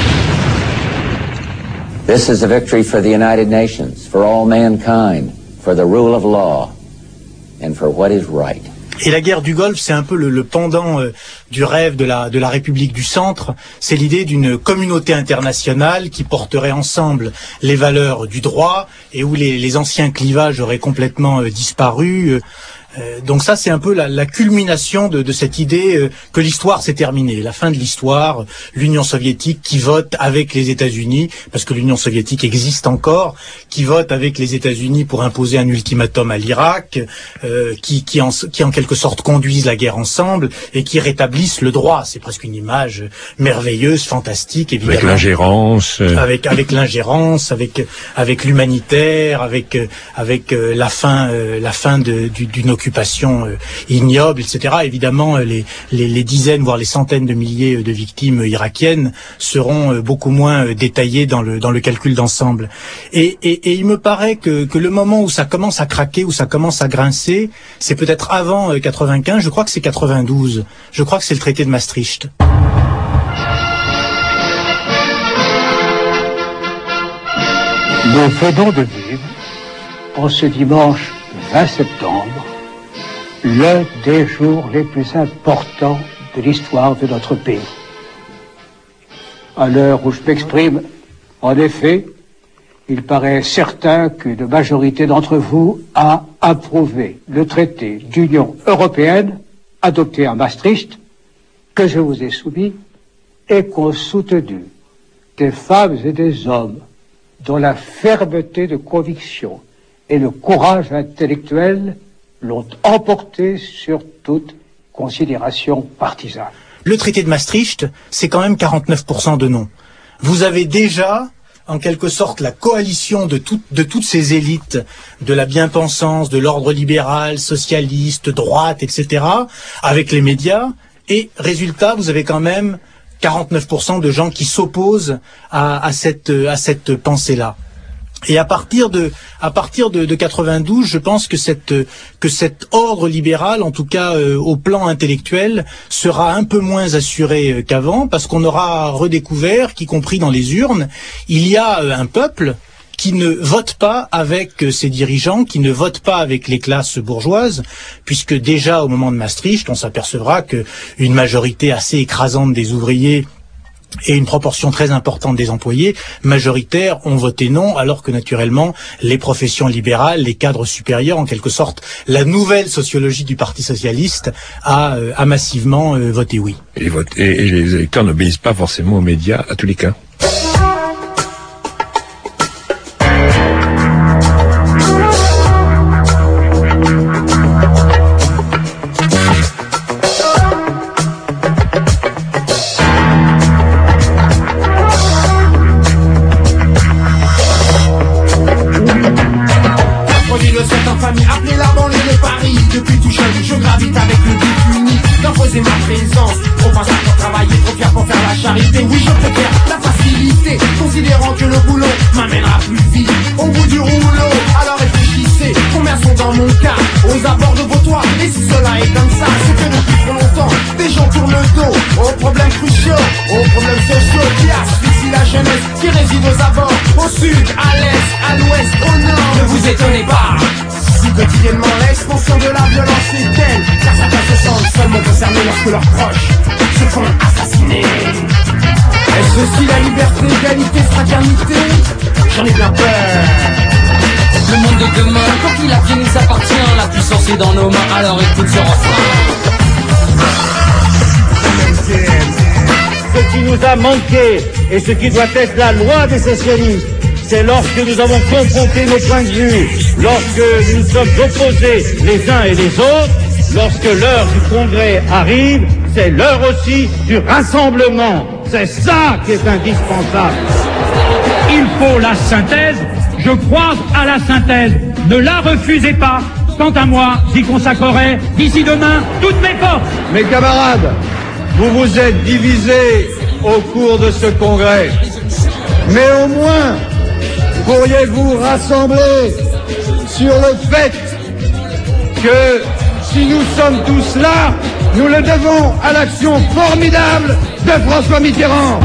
This is a victory for the United Nations, for all mankind, for the rule of law, and for what is right. Et la guerre du Golfe, c'est un peu le, le pendant euh, du rêve de la, de la République du Centre. C'est l'idée d'une communauté internationale qui porterait ensemble les valeurs du droit et où les, les anciens clivages auraient complètement euh, disparu. Euh, donc ça, c'est un peu la, la culmination de, de cette idée euh, que l'histoire s'est terminée. La fin de l'histoire, l'Union soviétique qui vote avec les États-Unis, parce que l'Union soviétique existe encore, qui vote avec les États-Unis pour imposer un ultimatum à l'Irak, euh, qui, qui, en, qui en quelque sorte conduisent la guerre ensemble et qui rétablissent le droit. C'est presque une image merveilleuse, fantastique, évidemment. Avec l'ingérence. Euh... Avec, avec l'ingérence, avec, avec l'humanitaire, avec, avec euh, la fin, euh, la fin de, du, d'une occupation occupation euh, ignoble, et cetera. Évidemment, euh, les, les, les dizaines, voire les centaines de milliers de victimes euh, irakiennes seront euh, beaucoup moins euh, détaillées dans le, dans le calcul d'ensemble. Et, et, et il me paraît que, que le moment où ça commence à craquer, où ça commence à grincer, c'est peut-être avant euh, quatre-vingt-quinze, je crois que c'est quatre-vingt-douze. Je crois que c'est le traité de Maastricht. Nous venons de vivre, en ce dimanche vingt septembre, l'un des jours les plus importants de l'histoire de notre pays. À l'heure où je m'exprime, en effet, il paraît certain qu'une majorité d'entre vous a approuvé le traité d'Union européenne adopté à Maastricht, que je vous ai soumis, et qu'ont soutenu des femmes et des hommes dont la fermeté de conviction et le courage intellectuel l'ont emporté sur toute considération partisane. Le traité de Maastricht, c'est quand même quarante-neuf pour cent de non. Vous avez déjà, en quelque sorte, la coalition de, tout, de toutes ces élites, de la bien-pensance, de l'ordre libéral, socialiste, droite, et cetera, avec les médias, et résultat, vous avez quand même quarante-neuf pour cent de gens qui s'opposent à, à cette, à cette pensée-là. Et à partir de, à partir de, de quatre-vingt-douze, je pense que cette, que cet ordre libéral, en tout cas euh, au plan intellectuel, sera un peu moins assuré euh, qu'avant, parce qu'on aura redécouvert qu'y compris dans les urnes, il y a euh, un peuple qui ne vote pas avec euh, ses dirigeants, qui ne vote pas avec les classes bourgeoises, puisque déjà au moment de Maastricht, on s'apercevra que une majorité assez écrasante des ouvriers et une proportion très importante des employés majoritaires ont voté non, alors que naturellement les professions libérales, les cadres supérieurs, en quelque sorte la nouvelle sociologie du Parti socialiste a, euh, a massivement euh, voté oui. Et, vote, et, et les électeurs n'obéissent pas forcément aux médias à tous les cas. Que leurs proches se font assassiner. Est-ce aussi la liberté, égalité, fraternité? J'en ai bien peur. Le monde de demain, quand il a bien nous appartient, la puissance est dans nos mains, alors écoute ce refrain. Ce qui nous a manqué et ce qui doit être la loi des socialistes, c'est lorsque nous avons confronté nos points de vue, lorsque nous nous sommes opposés les uns et les autres, lorsque l'heure du congrès arrive, c'est l'heure aussi du rassemblement. C'est ça qui est indispensable. Il faut la synthèse. Je crois à la synthèse. Ne la refusez pas. Quant à moi, j'y consacrerai d'ici demain toutes mes forces. Mes camarades, vous vous êtes divisés au cours de ce congrès. Mais au moins, pourriez-vous rassembler sur le fait que si nous sommes tous là, nous le devons à l'action formidable de François Mitterrand.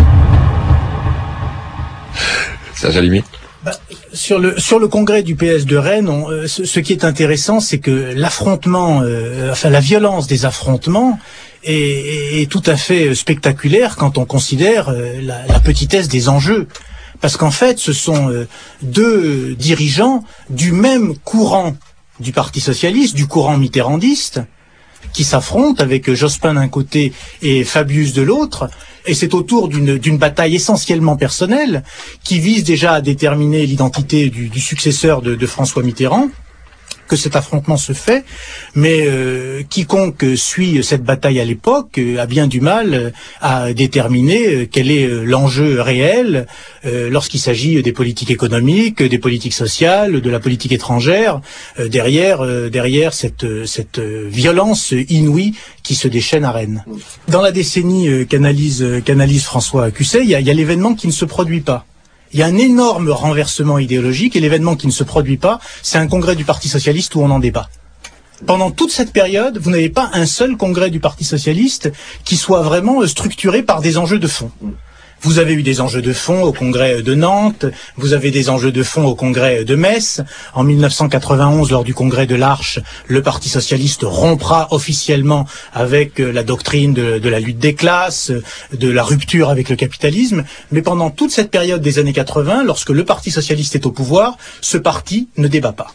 Ça, j'ai limite. Bah, sur le sur le congrès du P S de Rennes, on, euh, ce, ce qui est intéressant, c'est que l'affrontement, euh, enfin la violence des affrontements est, est, est tout à fait spectaculaire quand on considère euh, la, la petitesse des enjeux. Parce qu'en fait, ce sont euh, deux dirigeants du même courant du Parti socialiste, du courant mitterrandiste, qui s'affrontent avec Jospin d'un côté et Fabius de l'autre, et c'est autour d'une d'une bataille essentiellement personnelle qui vise déjà à déterminer l'identité du, du successeur de, de François Mitterrand, que cet affrontement se fait, mais euh, quiconque suit cette bataille à l'époque euh, a bien du mal à déterminer euh, quel est euh, l'enjeu réel euh, lorsqu'il s'agit des politiques économiques, des politiques sociales, de la politique étrangère, euh, derrière euh, derrière cette cette violence inouïe qui se déchaîne à Rennes. Dans la décennie euh, qu'analyse euh, qu'analyse François Cusset, il y a, il y a l'événement qui ne se produit pas. Il y a un énorme renversement idéologique et l'événement qui ne se produit pas, c'est un congrès du Parti socialiste où on en débat. Pendant toute cette période, vous n'avez pas un seul congrès du Parti socialiste qui soit vraiment structuré par des enjeux de fond. Vous avez eu des enjeux de fond au congrès de Nantes, vous avez des enjeux de fond au congrès de Metz. En mille neuf cent quatre-vingt-onze, lors du congrès de l'Arche, le Parti socialiste rompra officiellement avec la doctrine de, de la lutte des classes, de la rupture avec le capitalisme. Mais pendant toute cette période des années quatre-vingts, lorsque le Parti socialiste est au pouvoir, ce parti ne débat pas.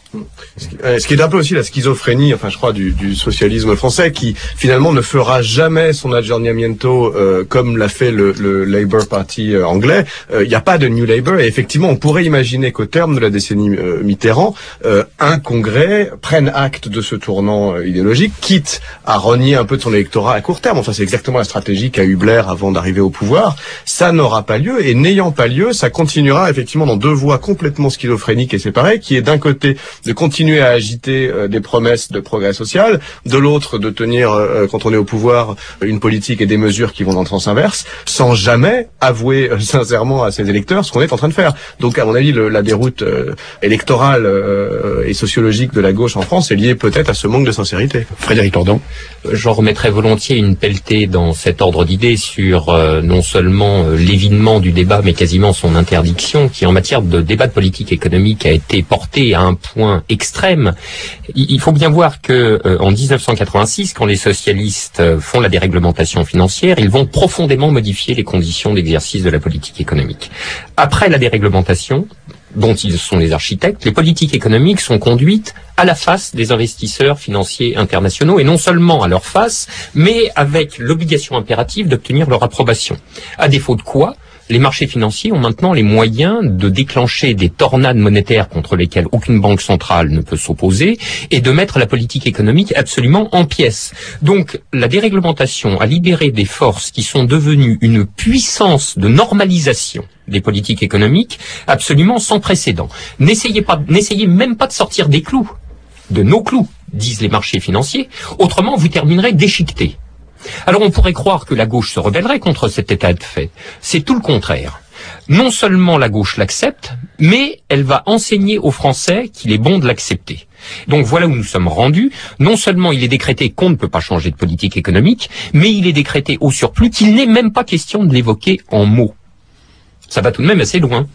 Ce qui est un peu aussi la schizophrénie, enfin je crois, du, du socialisme français, qui finalement ne fera jamais son aggiornamento euh, comme l'a fait le, le Labour Party euh, anglais. Il euh, n'y a pas de New Labour, et effectivement on pourrait imaginer qu'au terme de la décennie euh, Mitterrand, euh, un congrès prenne acte de ce tournant euh, idéologique, quitte à renier un peu de son électorat à court terme. Enfin c'est exactement la stratégie qu'a eu Blair avant d'arriver au pouvoir. Ça n'aura pas lieu, et n'ayant pas lieu, ça continuera effectivement dans deux voies complètement schizophréniques et séparées, qui est d'un côté de continuer à agiter euh, des promesses de progrès social, de l'autre de tenir, euh, quand on est au pouvoir, une politique et des mesures qui vont dans le sens inverse, sans jamais avouer euh, sincèrement à ses électeurs ce qu'on est en train de faire. Donc à mon avis, le, la déroute euh, électorale euh, et sociologique de la gauche en France est liée peut-être à ce manque de sincérité. Frédéric Lordon. J'en remettrai volontiers une pelletée dans cet ordre d'idées sur euh, non seulement euh, l'évinement du débat, mais quasiment son interdiction, qui en matière de débat de politique économique a été porté à un point extrême. Il, il faut bien voir que euh, en dix-neuf cent quatre-vingt-six, quand les socialistes euh, font la déréglementation financière, ils vont profondément modifier les conditions d'exercice de la politique économique. Après la déréglementation, dont ils sont les architectes, les politiques économiques sont conduites à la face des investisseurs financiers internationaux, et non seulement à leur face, mais avec l'obligation impérative d'obtenir leur approbation. À défaut de quoi, les marchés financiers ont maintenant les moyens de déclencher des tornades monétaires contre lesquelles aucune banque centrale ne peut s'opposer, et de mettre la politique économique absolument en pièces. Donc, la déréglementation a libéré des forces qui sont devenues une puissance de normalisation des politiques économiques absolument sans précédent. N'essayez pas, n'essayez même pas de sortir des clous, de nos clous, disent les marchés financiers, autrement vous terminerez déchiquetés. Alors on pourrait croire que la gauche se rebellerait contre cet état de fait. C'est tout le contraire. Non seulement la gauche l'accepte, mais elle va enseigner aux Français qu'il est bon de l'accepter. Donc voilà où nous sommes rendus. Non seulement il est décrété qu'on ne peut pas changer de politique économique, mais il est décrété au surplus qu'il n'est même pas question de l'évoquer en mots. Ça va tout de même assez loin.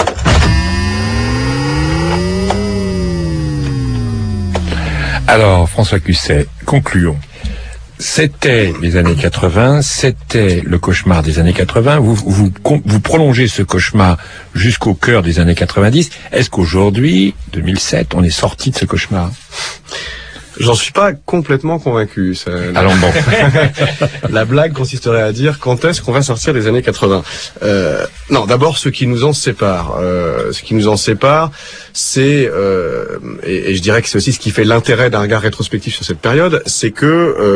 Alors, François Cusset, concluons. C'était les années quatre-vingts, c'était le cauchemar des années quatre-vingts. Vous, vous, vous prolongez ce cauchemar jusqu'au cœur des années quatre-vingt-dix. Est-ce qu'aujourd'hui, deux mille sept, on est sorti de ce cauchemar ? J'en suis pas complètement convaincu. Ça, Allons bon. La blague consisterait à dire quand est-ce qu'on va sortir des années quatre-vingts. Euh, non, d'abord ce qui nous en sépare. Euh, ce qui nous en sépare, c'est euh, et, et je dirais que c'est aussi ce qui fait l'intérêt d'un regard rétrospectif sur cette période, c'est que euh,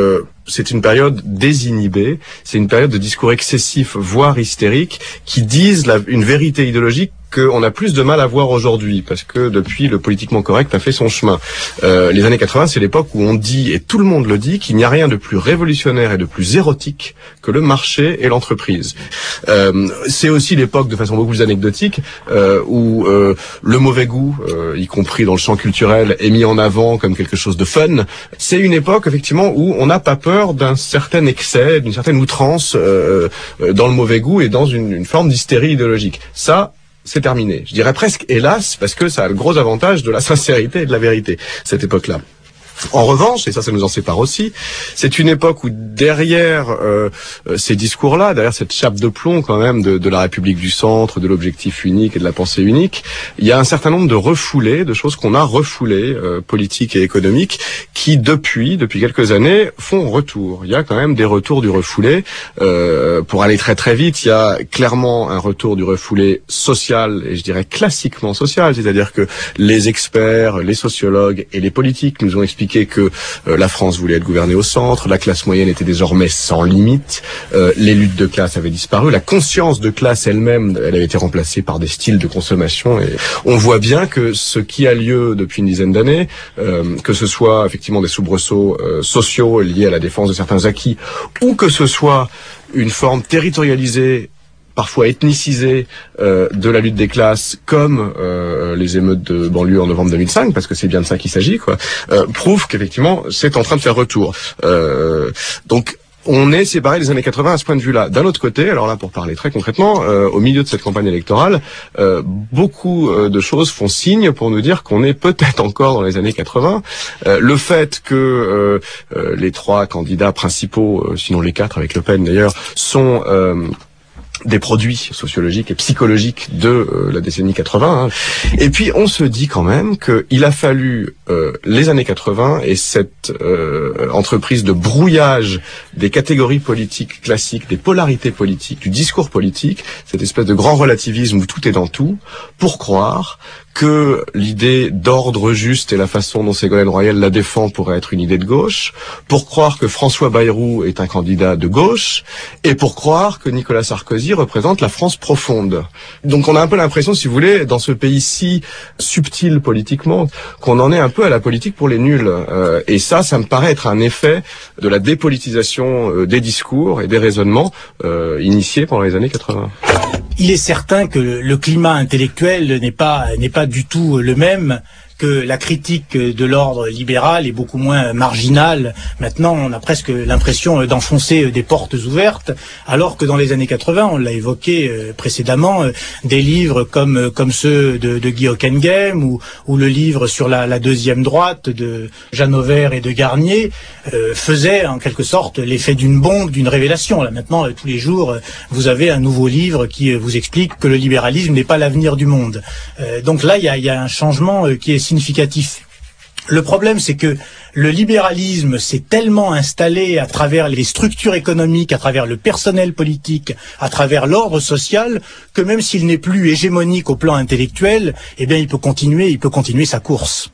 c'est une période désinhibée, c'est une période de discours excessif, voire hystérique, qui disent la, une vérité idéologique qu'on a plus de mal à voir aujourd'hui, parce que depuis, le politiquement correct a fait son chemin. Euh, les années quatre-vingts, c'est l'époque où on dit, et tout le monde le dit, qu'il n'y a rien de plus révolutionnaire et de plus érotique que le marché et l'entreprise. Euh, c'est aussi l'époque, de façon beaucoup plus anecdotique, euh, où euh, le mauvais goût, euh, y compris dans le champ culturel, est mis en avant comme quelque chose de fun. C'est une époque, effectivement, où on n'a pas peur d'un certain excès, d'une certaine outrance euh, euh, dans le mauvais goût et dans une, une forme d'hystérie idéologique. Ça, c'est terminé. Je dirais presque hélas, parce que ça a le gros avantage de la sincérité et de la vérité, cette époque-là. En revanche, et ça, ça nous en sépare aussi, c'est une époque où derrière euh, ces discours-là, derrière cette chape de plomb quand même de, de la République du Centre, de l'objectif unique et de la pensée unique, il y a un certain nombre de refoulés, de choses qu'on a refoulées, euh, politiques et économiques, qui depuis, depuis quelques années, font retour. Il y a quand même des retours du refoulé. Euh, pour aller très très vite, il y a clairement un retour du refoulé social, et je dirais classiquement social, c'est-à-dire que les experts, les sociologues et les politiques nous ont expliqué que euh, la France voulait être gouvernée au centre, la classe moyenne était désormais sans limite, euh, les luttes de classe avaient disparu, la conscience de classe elle-même, elle avait été remplacée par des styles de consommation, et on voit bien que ce qui a lieu depuis une dizaine d'années, euh, que ce soit effectivement des soubresauts euh, sociaux liés à la défense de certains acquis, ou que ce soit une forme territorialisée, parfois ethnicisée, euh, de la lutte des classes, comme euh, les émeutes de banlieue en novembre deux mille cinq, parce que c'est bien de ça qu'il s'agit, quoi, euh, prouve qu'effectivement c'est en train de faire retour. Euh, donc on est séparé des années quatre-vingts à ce point de vue-là. D'un autre côté, alors là pour parler très concrètement, euh, au milieu de cette campagne électorale, euh, beaucoup euh, de choses font signe pour nous dire qu'on est peut-être encore dans les années quatre-vingts. Euh, le fait que euh, euh, les trois candidats principaux, euh, sinon les quatre avec Le Pen d'ailleurs, sont euh, des produits sociologiques et psychologiques de euh, la décennie quatre-vingts. Hein. Et puis on se dit quand même qu'il a fallu euh, les années quatre-vingts et cette euh, entreprise de brouillage des catégories politiques classiques, des polarités politiques, du discours politique, cette espèce de grand relativisme où tout est dans tout, pour croire que l'idée d'ordre juste et la façon dont Ségolène Royal la défend pourrait être une idée de gauche, pour croire que François Bayrou est un candidat de gauche, et pour croire que Nicolas Sarkozy représente la France profonde. Donc on a un peu l'impression, si vous voulez, dans ce pays si subtil politiquement, qu'on en est un peu à la politique pour les nuls. Euh, et ça, ça me paraît être un effet de la dépolitisation euh, des discours et des raisonnements euh, initiés pendant les années quatre-vingts. Il est certain que le climat intellectuel n'est pas n'est pas du tout le même, que la critique de l'ordre libéral est beaucoup moins marginale. Maintenant, on a presque l'impression d'enfoncer des portes ouvertes, alors que dans les années quatre-vingts, on l'a évoqué précédemment, des livres comme comme ceux de, de Guy Hockenheim ou, ou le livre sur la, la deuxième droite de Jeanne Auvert et de Garnier euh, faisaient en quelque sorte l'effet d'une bombe, d'une révélation. Là maintenant, tous les jours, vous avez un nouveau livre qui vous explique que le libéralisme n'est pas l'avenir du monde. Euh, donc là, il y a, y a un changement qui est significatif. Le problème, c'est que le libéralisme s'est tellement installé à travers les structures économiques, à travers le personnel politique, à travers l'ordre social, que même s'il n'est plus hégémonique au plan intellectuel, eh bien, il peut continuer, il peut continuer sa course.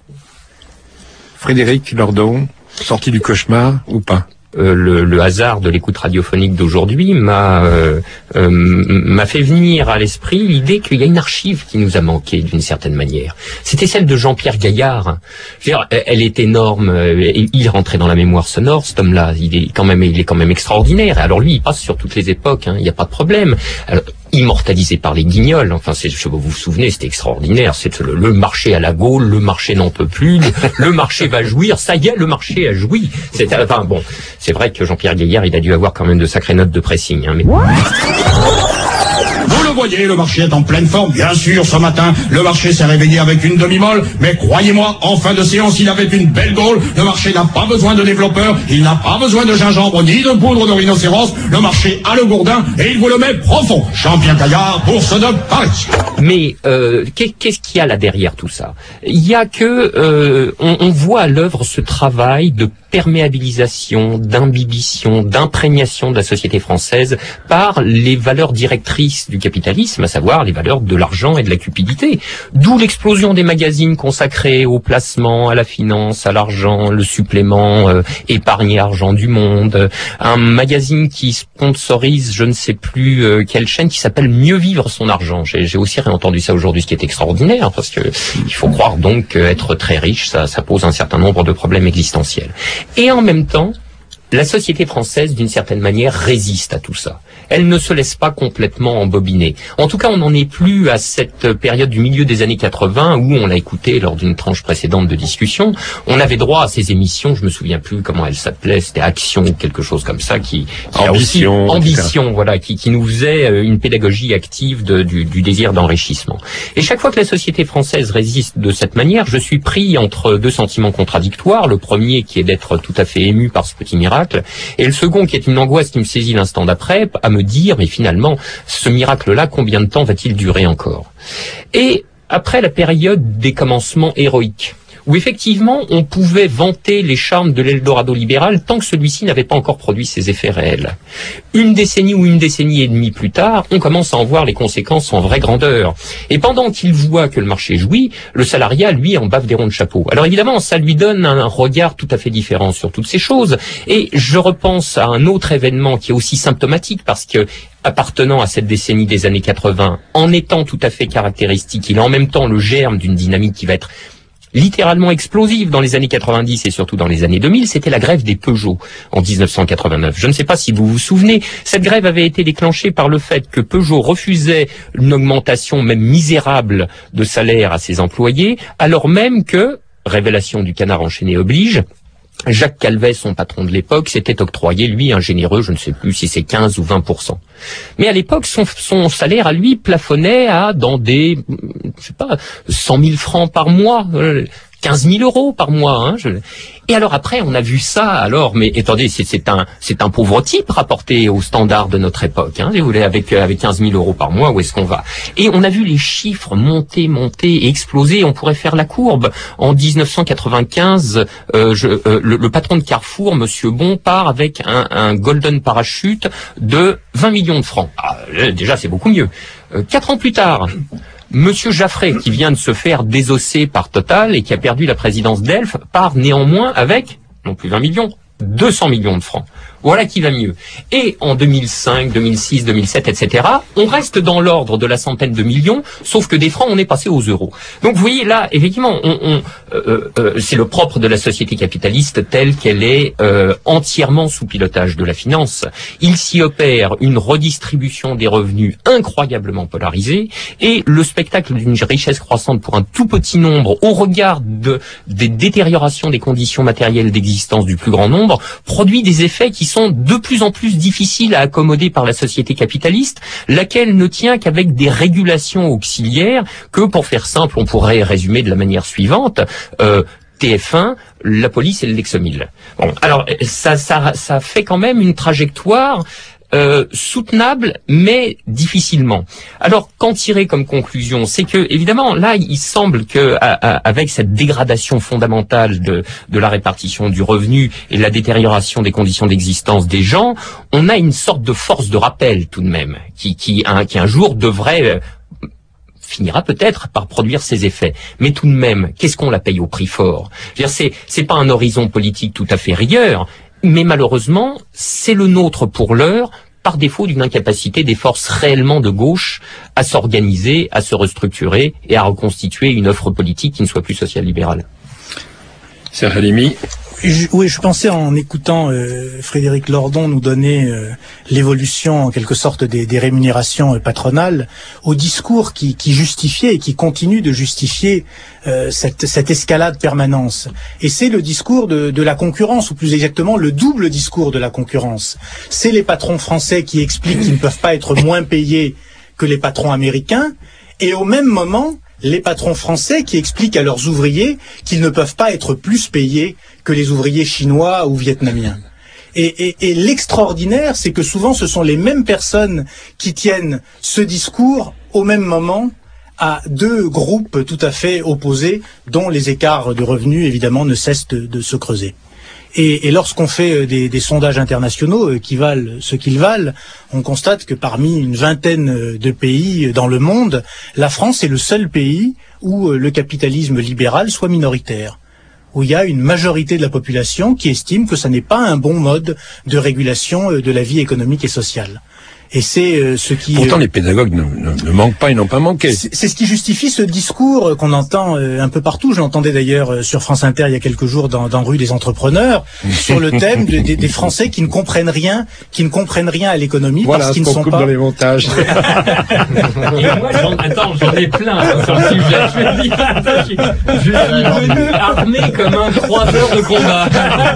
Frédéric Lordon, sorti du cauchemar ou pas? Euh, le, le hasard de l'écoute radiophonique d'aujourd'hui m'a euh, euh, m'a fait venir à l'esprit l'idée qu'il y a une archive qui nous a manqué d'une certaine manière. C'était celle de Jean-Pierre Gaillard. Je veux dire, elle est énorme. Il rentrait dans la mémoire sonore, cet homme-là. Il est quand même, il est quand même extraordinaire. Alors lui, il passe sur toutes les époques. Hein, il n'y a pas de problème. Alors, immortalisé par les Guignols. Enfin, c'est, je vous vous souvenez, c'était extraordinaire. C'est le, le marché à la Gaule, le marché n'en peut plus, le, le marché va jouir. Ça y est, le marché a joui. C'était, enfin bon, c'est vrai que Jean-Pierre Gaillard, il a dû avoir quand même de sacrées notes de pressing. Hein, mais... Vous le voyez, le marché est en pleine forme. Bien sûr, ce matin, le marché s'est réveillé avec une demi-molle, mais croyez-moi, en fin de séance, il avait une belle gaule. Le marché n'a pas besoin de développeurs, il n'a pas besoin de gingembre ni de poudre de rhinocéros. Le marché a le gourdin et il vous le met profond. Jean-Pierre Gaillard, bourse de Paris. Mais euh, qu'est-ce qu'il y a là derrière tout ça? Il y a que euh, on, on voit à l'œuvre ce travail de d'imperméabilisation, d'imbibition, d'imprégnation de la société française par les valeurs directrices du capitalisme, à savoir les valeurs de l'argent et de la cupidité. D'où l'explosion des magazines consacrés au placement, à la finance, à l'argent, le supplément euh, épargne et argent du monde. Un magazine qui sponsorise, je ne sais plus euh, quelle chaîne, qui s'appelle Mieux vivre son argent. J'ai, j'ai aussi réentendu ça aujourd'hui, ce qui est extraordinaire, parce que il faut croire donc qu'être très riche, ça, ça pose un certain nombre de problèmes existentiels. Et en même temps, la société française, d'une certaine manière, résiste à tout ça. Elle ne se laisse pas complètement embobiner. En tout cas, on n'en est plus à cette période du milieu des années quatre-vingts où, on l'a écouté lors d'une tranche précédente de discussion, on avait droit à ces émissions, je me souviens plus comment elles s'appelaient, c'était Action ou quelque chose comme ça, qui, qui ambition, a aussi, ambition, voilà, qui, qui nous faisait une pédagogie active de, du, du désir d'enrichissement. Et chaque fois que la société française résiste de cette manière, je suis pris entre deux sentiments contradictoires. Le premier qui est d'être tout à fait ému par ce petit miracle, et le second qui est une angoisse qui me saisit l'instant d'après, à me dire, mais finalement, ce miracle-là, combien de temps va-t-il durer encore? Et après la période des commencements héroïques, où effectivement on pouvait vanter les charmes de l'Eldorado libéral tant que celui-ci n'avait pas encore produit ses effets réels. Une décennie ou une décennie et demie plus tard, on commence à en voir les conséquences en vraie grandeur. Et pendant qu'il voit que le marché jouit, le salariat, lui, en bave des ronds de chapeau. Alors évidemment, ça lui donne un regard tout à fait différent sur toutes ces choses. Et je repense à un autre événement qui est aussi symptomatique parce que appartenant à cette décennie des années quatre-vingts, en étant tout à fait caractéristique, il est en même temps le germe d'une dynamique qui va être littéralement explosive dans les années quatre-vingt-dix et surtout dans les années deux mille, c'était la grève des Peugeot en dix-neuf cent quatre-vingt-neuf. Je ne sais pas si vous vous souvenez, cette grève avait été déclenchée par le fait que Peugeot refusait une augmentation même misérable de salaire à ses employés, alors même que, révélation du Canard enchaîné oblige, Jacques Calvet, son patron de l'époque, s'était octroyé, lui, un généreux, je ne sais plus si c'est quinze ou vingt pour cent. Mais à l'époque, son, son salaire à lui plafonnait à, dans des, je sais pas, cent mille francs par mois, quinze mille euros par mois. Hein, je... Et alors après, on a vu ça, alors, mais attendez, c'est, c'est, un, c'est un pauvre type rapporté aux standards de notre époque. Hein, si vous voulez, avec, avec quinze mille euros par mois, où est-ce qu'on va? Et on a vu les chiffres monter, monter et exploser. On pourrait faire la courbe. En dix-neuf cent quatre-vingt-quinze, euh, je, euh, le, le patron de Carrefour, Monsieur Bon, part avec un, un golden parachute de vingt millions de francs. Ah, déjà, c'est beaucoup mieux. Euh, quatre ans plus tard, Monsieur Jaffray, qui vient de se faire désosser par Total et qui a perdu la présidence d'Elf, part néanmoins avec, non plus vingt millions, deux cents millions de francs. Voilà qui va mieux. Et en deux mille cinq, deux mille six, deux mille sept, et cetera, on reste dans l'ordre de la centaine de millions, sauf que des francs, on est passé aux euros. Donc vous voyez, là, effectivement, on, on, euh, euh, c'est le propre de la société capitaliste telle qu'elle est euh, entièrement sous pilotage de la finance. Il s'y opère une redistribution des revenus incroyablement polarisée, et le spectacle d'une richesse croissante pour un tout petit nombre, au regard de, des détériorations des conditions matérielles d'existence du plus grand nombre, produit des effets qui sont de plus en plus difficiles à accommoder par la société capitaliste, laquelle ne tient qu'avec des régulations auxiliaires que, pour faire simple, on pourrait résumer de la manière suivante. Euh, T F un, la police et le Lexomil. Bon, alors ça, ça, ça fait quand même une trajectoire Euh, soutenable, mais difficilement. Alors, qu'en tirer comme conclusion? C'est que, évidemment, là, il semble que, à, à, avec cette dégradation fondamentale de, de la répartition du revenu et la détérioration des conditions d'existence des gens, on a une sorte de force de rappel, tout de même, qui, qui, un, qui un jour devrait euh, finira peut-être par produire ses effets. Mais tout de même, qu'est-ce qu'on la paye au prix fort? Je veux dire, c'est, c'est pas un horizon politique tout à fait rigueur, mais malheureusement, c'est le nôtre pour l'heure, par défaut d'une incapacité des forces réellement de gauche à s'organiser, à se restructurer et à reconstituer une offre politique qui ne soit plus social-libérale. Serge Halimi. Je, oui, je pensais en écoutant euh, Frédéric Lordon nous donner euh, l'évolution en quelque sorte des, des rémunérations euh, patronales au discours qui, qui justifiait et qui continue de justifier euh, cette, cette escalade permanente. Et c'est le discours de, de la concurrence, ou plus exactement le double discours de la concurrence. C'est les patrons français qui expliquent qu'ils ne peuvent pas être moins payés que les patrons américains, et au même moment, les patrons français qui expliquent à leurs ouvriers qu'ils ne peuvent pas être plus payés que les ouvriers chinois ou vietnamiens. Et, et, et l'extraordinaire, c'est que souvent ce sont les mêmes personnes qui tiennent ce discours au même moment à deux groupes tout à fait opposés, dont les écarts de revenus évidemment ne cessent de, de se creuser. Et, et lorsqu'on fait des, des sondages internationaux qui valent ce qu'ils valent, on constate que parmi une vingtaine de pays dans le monde, la France est le seul pays où le capitalisme libéral soit minoritaire, où il y a une majorité de la population qui estime que ça n'est pas un bon mode de régulation de la vie économique et sociale. Et c'est euh, ce qui... Pourtant, euh, les pédagogues ne, ne, ne manquent pas, ils n'ont pas manqué. C'est ce qui justifie ce discours qu'on entend euh, un peu partout. Je l'entendais d'ailleurs euh, sur France Inter il y a quelques jours dans, dans Rue des Entrepreneurs, sur le thème de, de, des Français qui ne comprennent rien, qui ne comprennent rien à l'économie voilà, parce qu'ils ne sont coupe pas... dans les montages. Et moi, j'en, attends, j'en ai plein hein, sur le sujet. Je me dis, attends, je, je suis venu armé comme un croiseur de combat.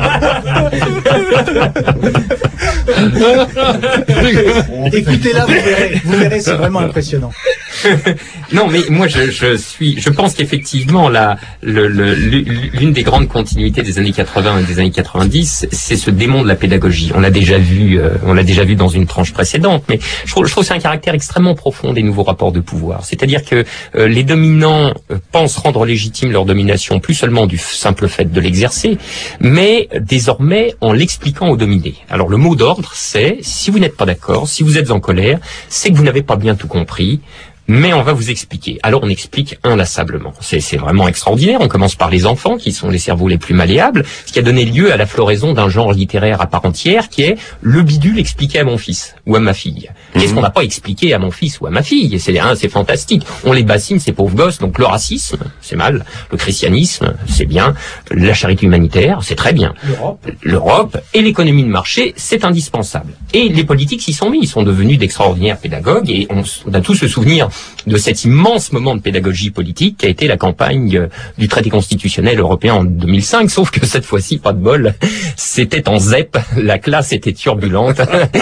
Écoutez-la, vous verrez, vous verrez, c'est vraiment impressionnant. Non, mais moi, je, je suis, je pense qu'effectivement, la, le, le, l'une des grandes continuités des années quatre-vingts et des années quatre-vingt-dix, c'est ce démon de la pédagogie. On l'a déjà vu, euh, on l'a déjà vu dans une tranche précédente, mais je trouve, je trouve que c'est un caractère extrêmement profond des nouveaux rapports de pouvoir. C'est-à-dire que euh, les dominants euh, pensent rendre légitime leur domination plus seulement du simple fait de l'exercer, mais désormais en l'expliquant aux dominés. Alors le mot d'ordre, c'est si vous n'êtes pas d'accord, si vous êtes en colère, c'est que vous n'avez pas bien tout compris. Mais on va vous expliquer. Alors on explique inlassablement. C'est, c'est vraiment extraordinaire. On commence par les enfants, qui sont les cerveaux les plus malléables, ce qui a donné lieu à la floraison d'un genre littéraire à part entière, qui est le bidule expliqué à mon fils ou à ma fille. Mmh. Qu'est-ce qu'on n'a pas expliqué à mon fils ou à ma fille? C'est, hein, c'est fantastique. On les bassine, ces pauvres gosses. Donc le racisme, c'est mal. Le christianisme, c'est bien. La charité humanitaire, c'est très bien. L'Europe. L'Europe et l'économie de marché, c'est indispensable. Et les politiques s'y sont mis. Ils sont devenus d'extraordinaires pédagogues et on, on a tous se souvenir de cet immense moment de pédagogie politique qui a été la campagne du traité constitutionnel européen en deux mille cinq, sauf que cette fois-ci, pas de bol, c'était en Z E P, la classe était turbulente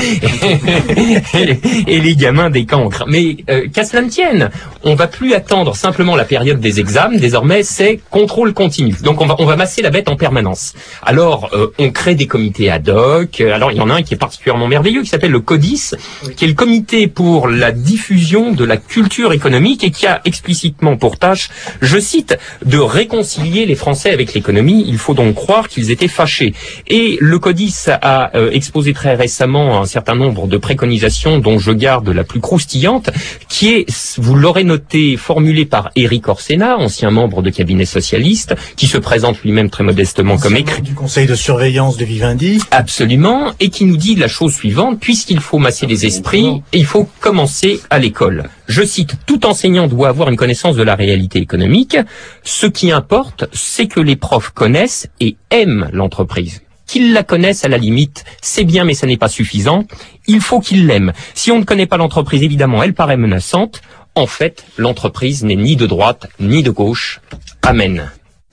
et, et les gamins des cancres. Mais euh, qu'à cela ne tienne, on va plus attendre simplement la période des examens, désormais c'est contrôle continu. Donc on va, on va masser la bête en permanence. Alors euh, on crée des comités ad hoc, alors il y en a un qui est particulièrement merveilleux qui s'appelle le CODIS, qui est le comité pour la diffusion de la culture économique et qui a explicitement pour tâche, je cite, de réconcilier les Français avec l'économie. Il faut donc croire qu'ils étaient fâchés. Et le CODIS a euh, exposé très récemment un certain nombre de préconisations dont je garde la plus croustillante, qui est, vous l'aurez noté, formulée par Éric Orsena, ancien membre de cabinet socialiste, qui se présente lui-même très modestement comme écrit du conseil de surveillance de Vivendi. Absolument, et qui nous dit la chose suivante: puisqu'il faut masser les esprits, il faut commencer à l'école. Je cite, tout enseignant doit avoir une connaissance de la réalité économique. Ce qui importe, c'est que les profs connaissent et aiment l'entreprise. Qu'ils la connaissent à la limite, c'est bien, mais ça n'est pas suffisant. Il faut qu'ils l'aiment. Si on ne connaît pas l'entreprise, évidemment, elle paraît menaçante. En fait, l'entreprise n'est ni de droite, ni de gauche. Amen.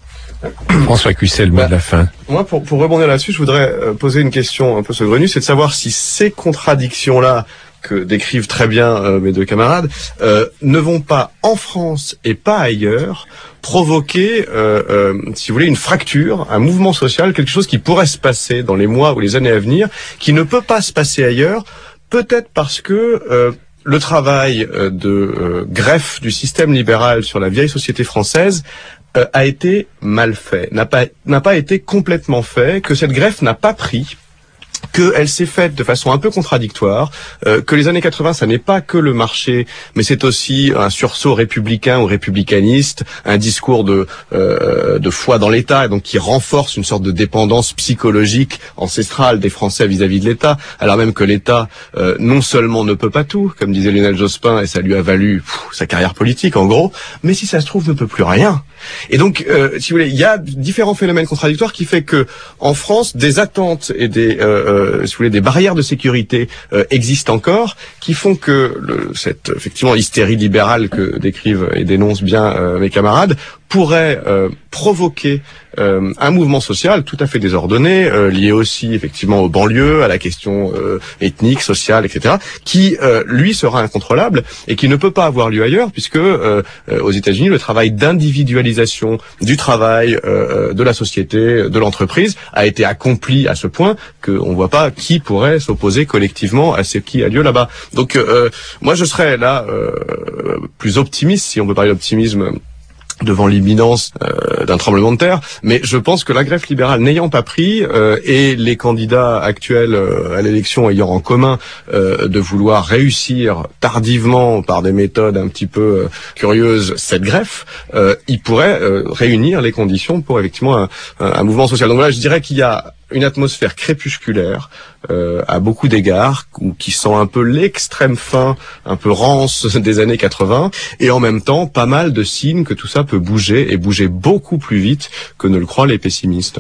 François Cuissel, le mot bah, de la fin. Moi, pour, pour rebondir là-dessus, je voudrais euh, poser une question un peu saugrenue, c'est de savoir si ces contradictions-là que décrivent très bien euh, mes deux camarades, euh, ne vont pas en France et pas ailleurs provoquer, euh, euh, si vous voulez, une fracture, un mouvement social, quelque chose qui pourrait se passer dans les mois ou les années à venir, qui ne peut pas se passer ailleurs, peut-être parce que euh, le travail euh, de euh, greffe du système libéral sur la vieille société française euh, a été mal fait, n'a pas, n'a pas été complètement fait, que cette greffe n'a pas pris, qu'elle s'est faite de façon un peu contradictoire, euh, que les années quatre-vingts, ça n'est pas que le marché, mais c'est aussi un sursaut républicain ou républicaniste, un discours de euh, de foi dans l'État, et donc qui renforce une sorte de dépendance psychologique ancestrale des Français vis-à-vis de l'État, alors même que l'État euh, non seulement ne peut pas tout, comme disait Lionel Jospin, et ça lui a valu pff, sa carrière politique en gros, mais si ça se trouve ne peut plus rien. Et donc, euh, si vous voulez, il y a différents phénomènes contradictoires qui fait que en France, des attentes et des euh, Euh, si vous voulez, des barrières de sécurité euh, existent encore, qui font que le, cette effectivement hystérie libérale que décrivent et dénoncent bien euh, mes camarades pourrait euh, provoquer euh, un mouvement social tout à fait désordonné, euh, lié aussi effectivement aux banlieues, à la question euh, ethnique, sociale, et cetera, qui euh, lui sera incontrôlable et qui ne peut pas avoir lieu ailleurs, puisque euh, euh, aux États-Unis le travail d'individualisation du travail, euh, de la société, de l'entreprise a été accompli à ce point qu'on voit pas qui pourrait s'opposer collectivement à ce qui a lieu là-bas. Donc euh, moi je serais là euh, plus optimiste, si on peut parler d'optimisme, devant l'imminence euh, d'un tremblement de terre, mais je pense que la greffe libérale n'ayant pas pris euh, et les candidats actuels euh, à l'élection ayant en commun euh, de vouloir réussir tardivement par des méthodes un petit peu euh, curieuses cette greffe, euh, ils pourraient euh, réunir les conditions pour effectivement un, un, un mouvement social. Donc là, je dirais qu'il y a une atmosphère crépusculaire euh, à beaucoup d'égards, qui sent un peu l'extrême fin, un peu rance des années quatre-vingts, et en même temps pas mal de signes que tout ça peut bouger, et bouger beaucoup plus vite que ne le croient les pessimistes.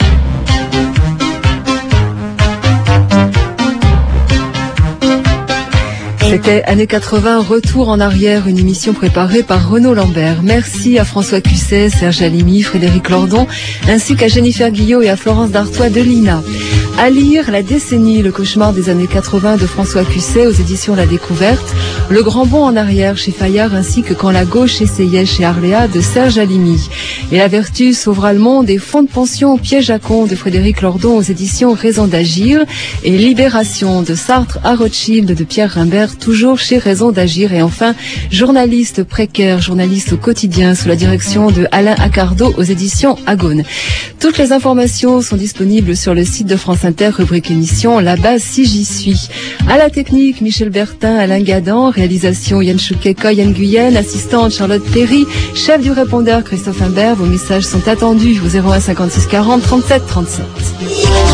C'était années quatre-vingts, retour en arrière, une émission préparée par Renaud Lambert. Merci à François Cusset, Serge Halimi, Frédéric Lordon, ainsi qu'à Jennifer Guillot et à Florence Dartois de l'I N A. À lire La décennie, le cauchemar des années quatre-vingts de François Cusset aux éditions La Découverte, Le grand bond en arrière chez Fayard, ainsi que Quand la gauche essayait chez Arléa de Serge Halimi. Et La vertu sauvera le monde et Fonds de pension piège à con de Frédéric Lordon aux éditions Raison d'agir, et Libération de Sartre à Rothschild de Pierre Rimbert, toujours chez Raison d'agir. Et enfin, Journaliste précaire, journaliste au quotidien sous la direction de Alain Accardo aux éditions Agone. Toutes les informations sont disponibles sur le site de France Inter, rubrique émission Là-bas si j'y suis. À la technique, Michel Bertin, Alain Gadan, réalisation Yann Choukeka, Yann Guyenne, assistante Charlotte Perry, chef du répondeur Christophe Imbert. Vos messages sont attendus au zéro un cinquante-six quarante trente-sept trente-sept.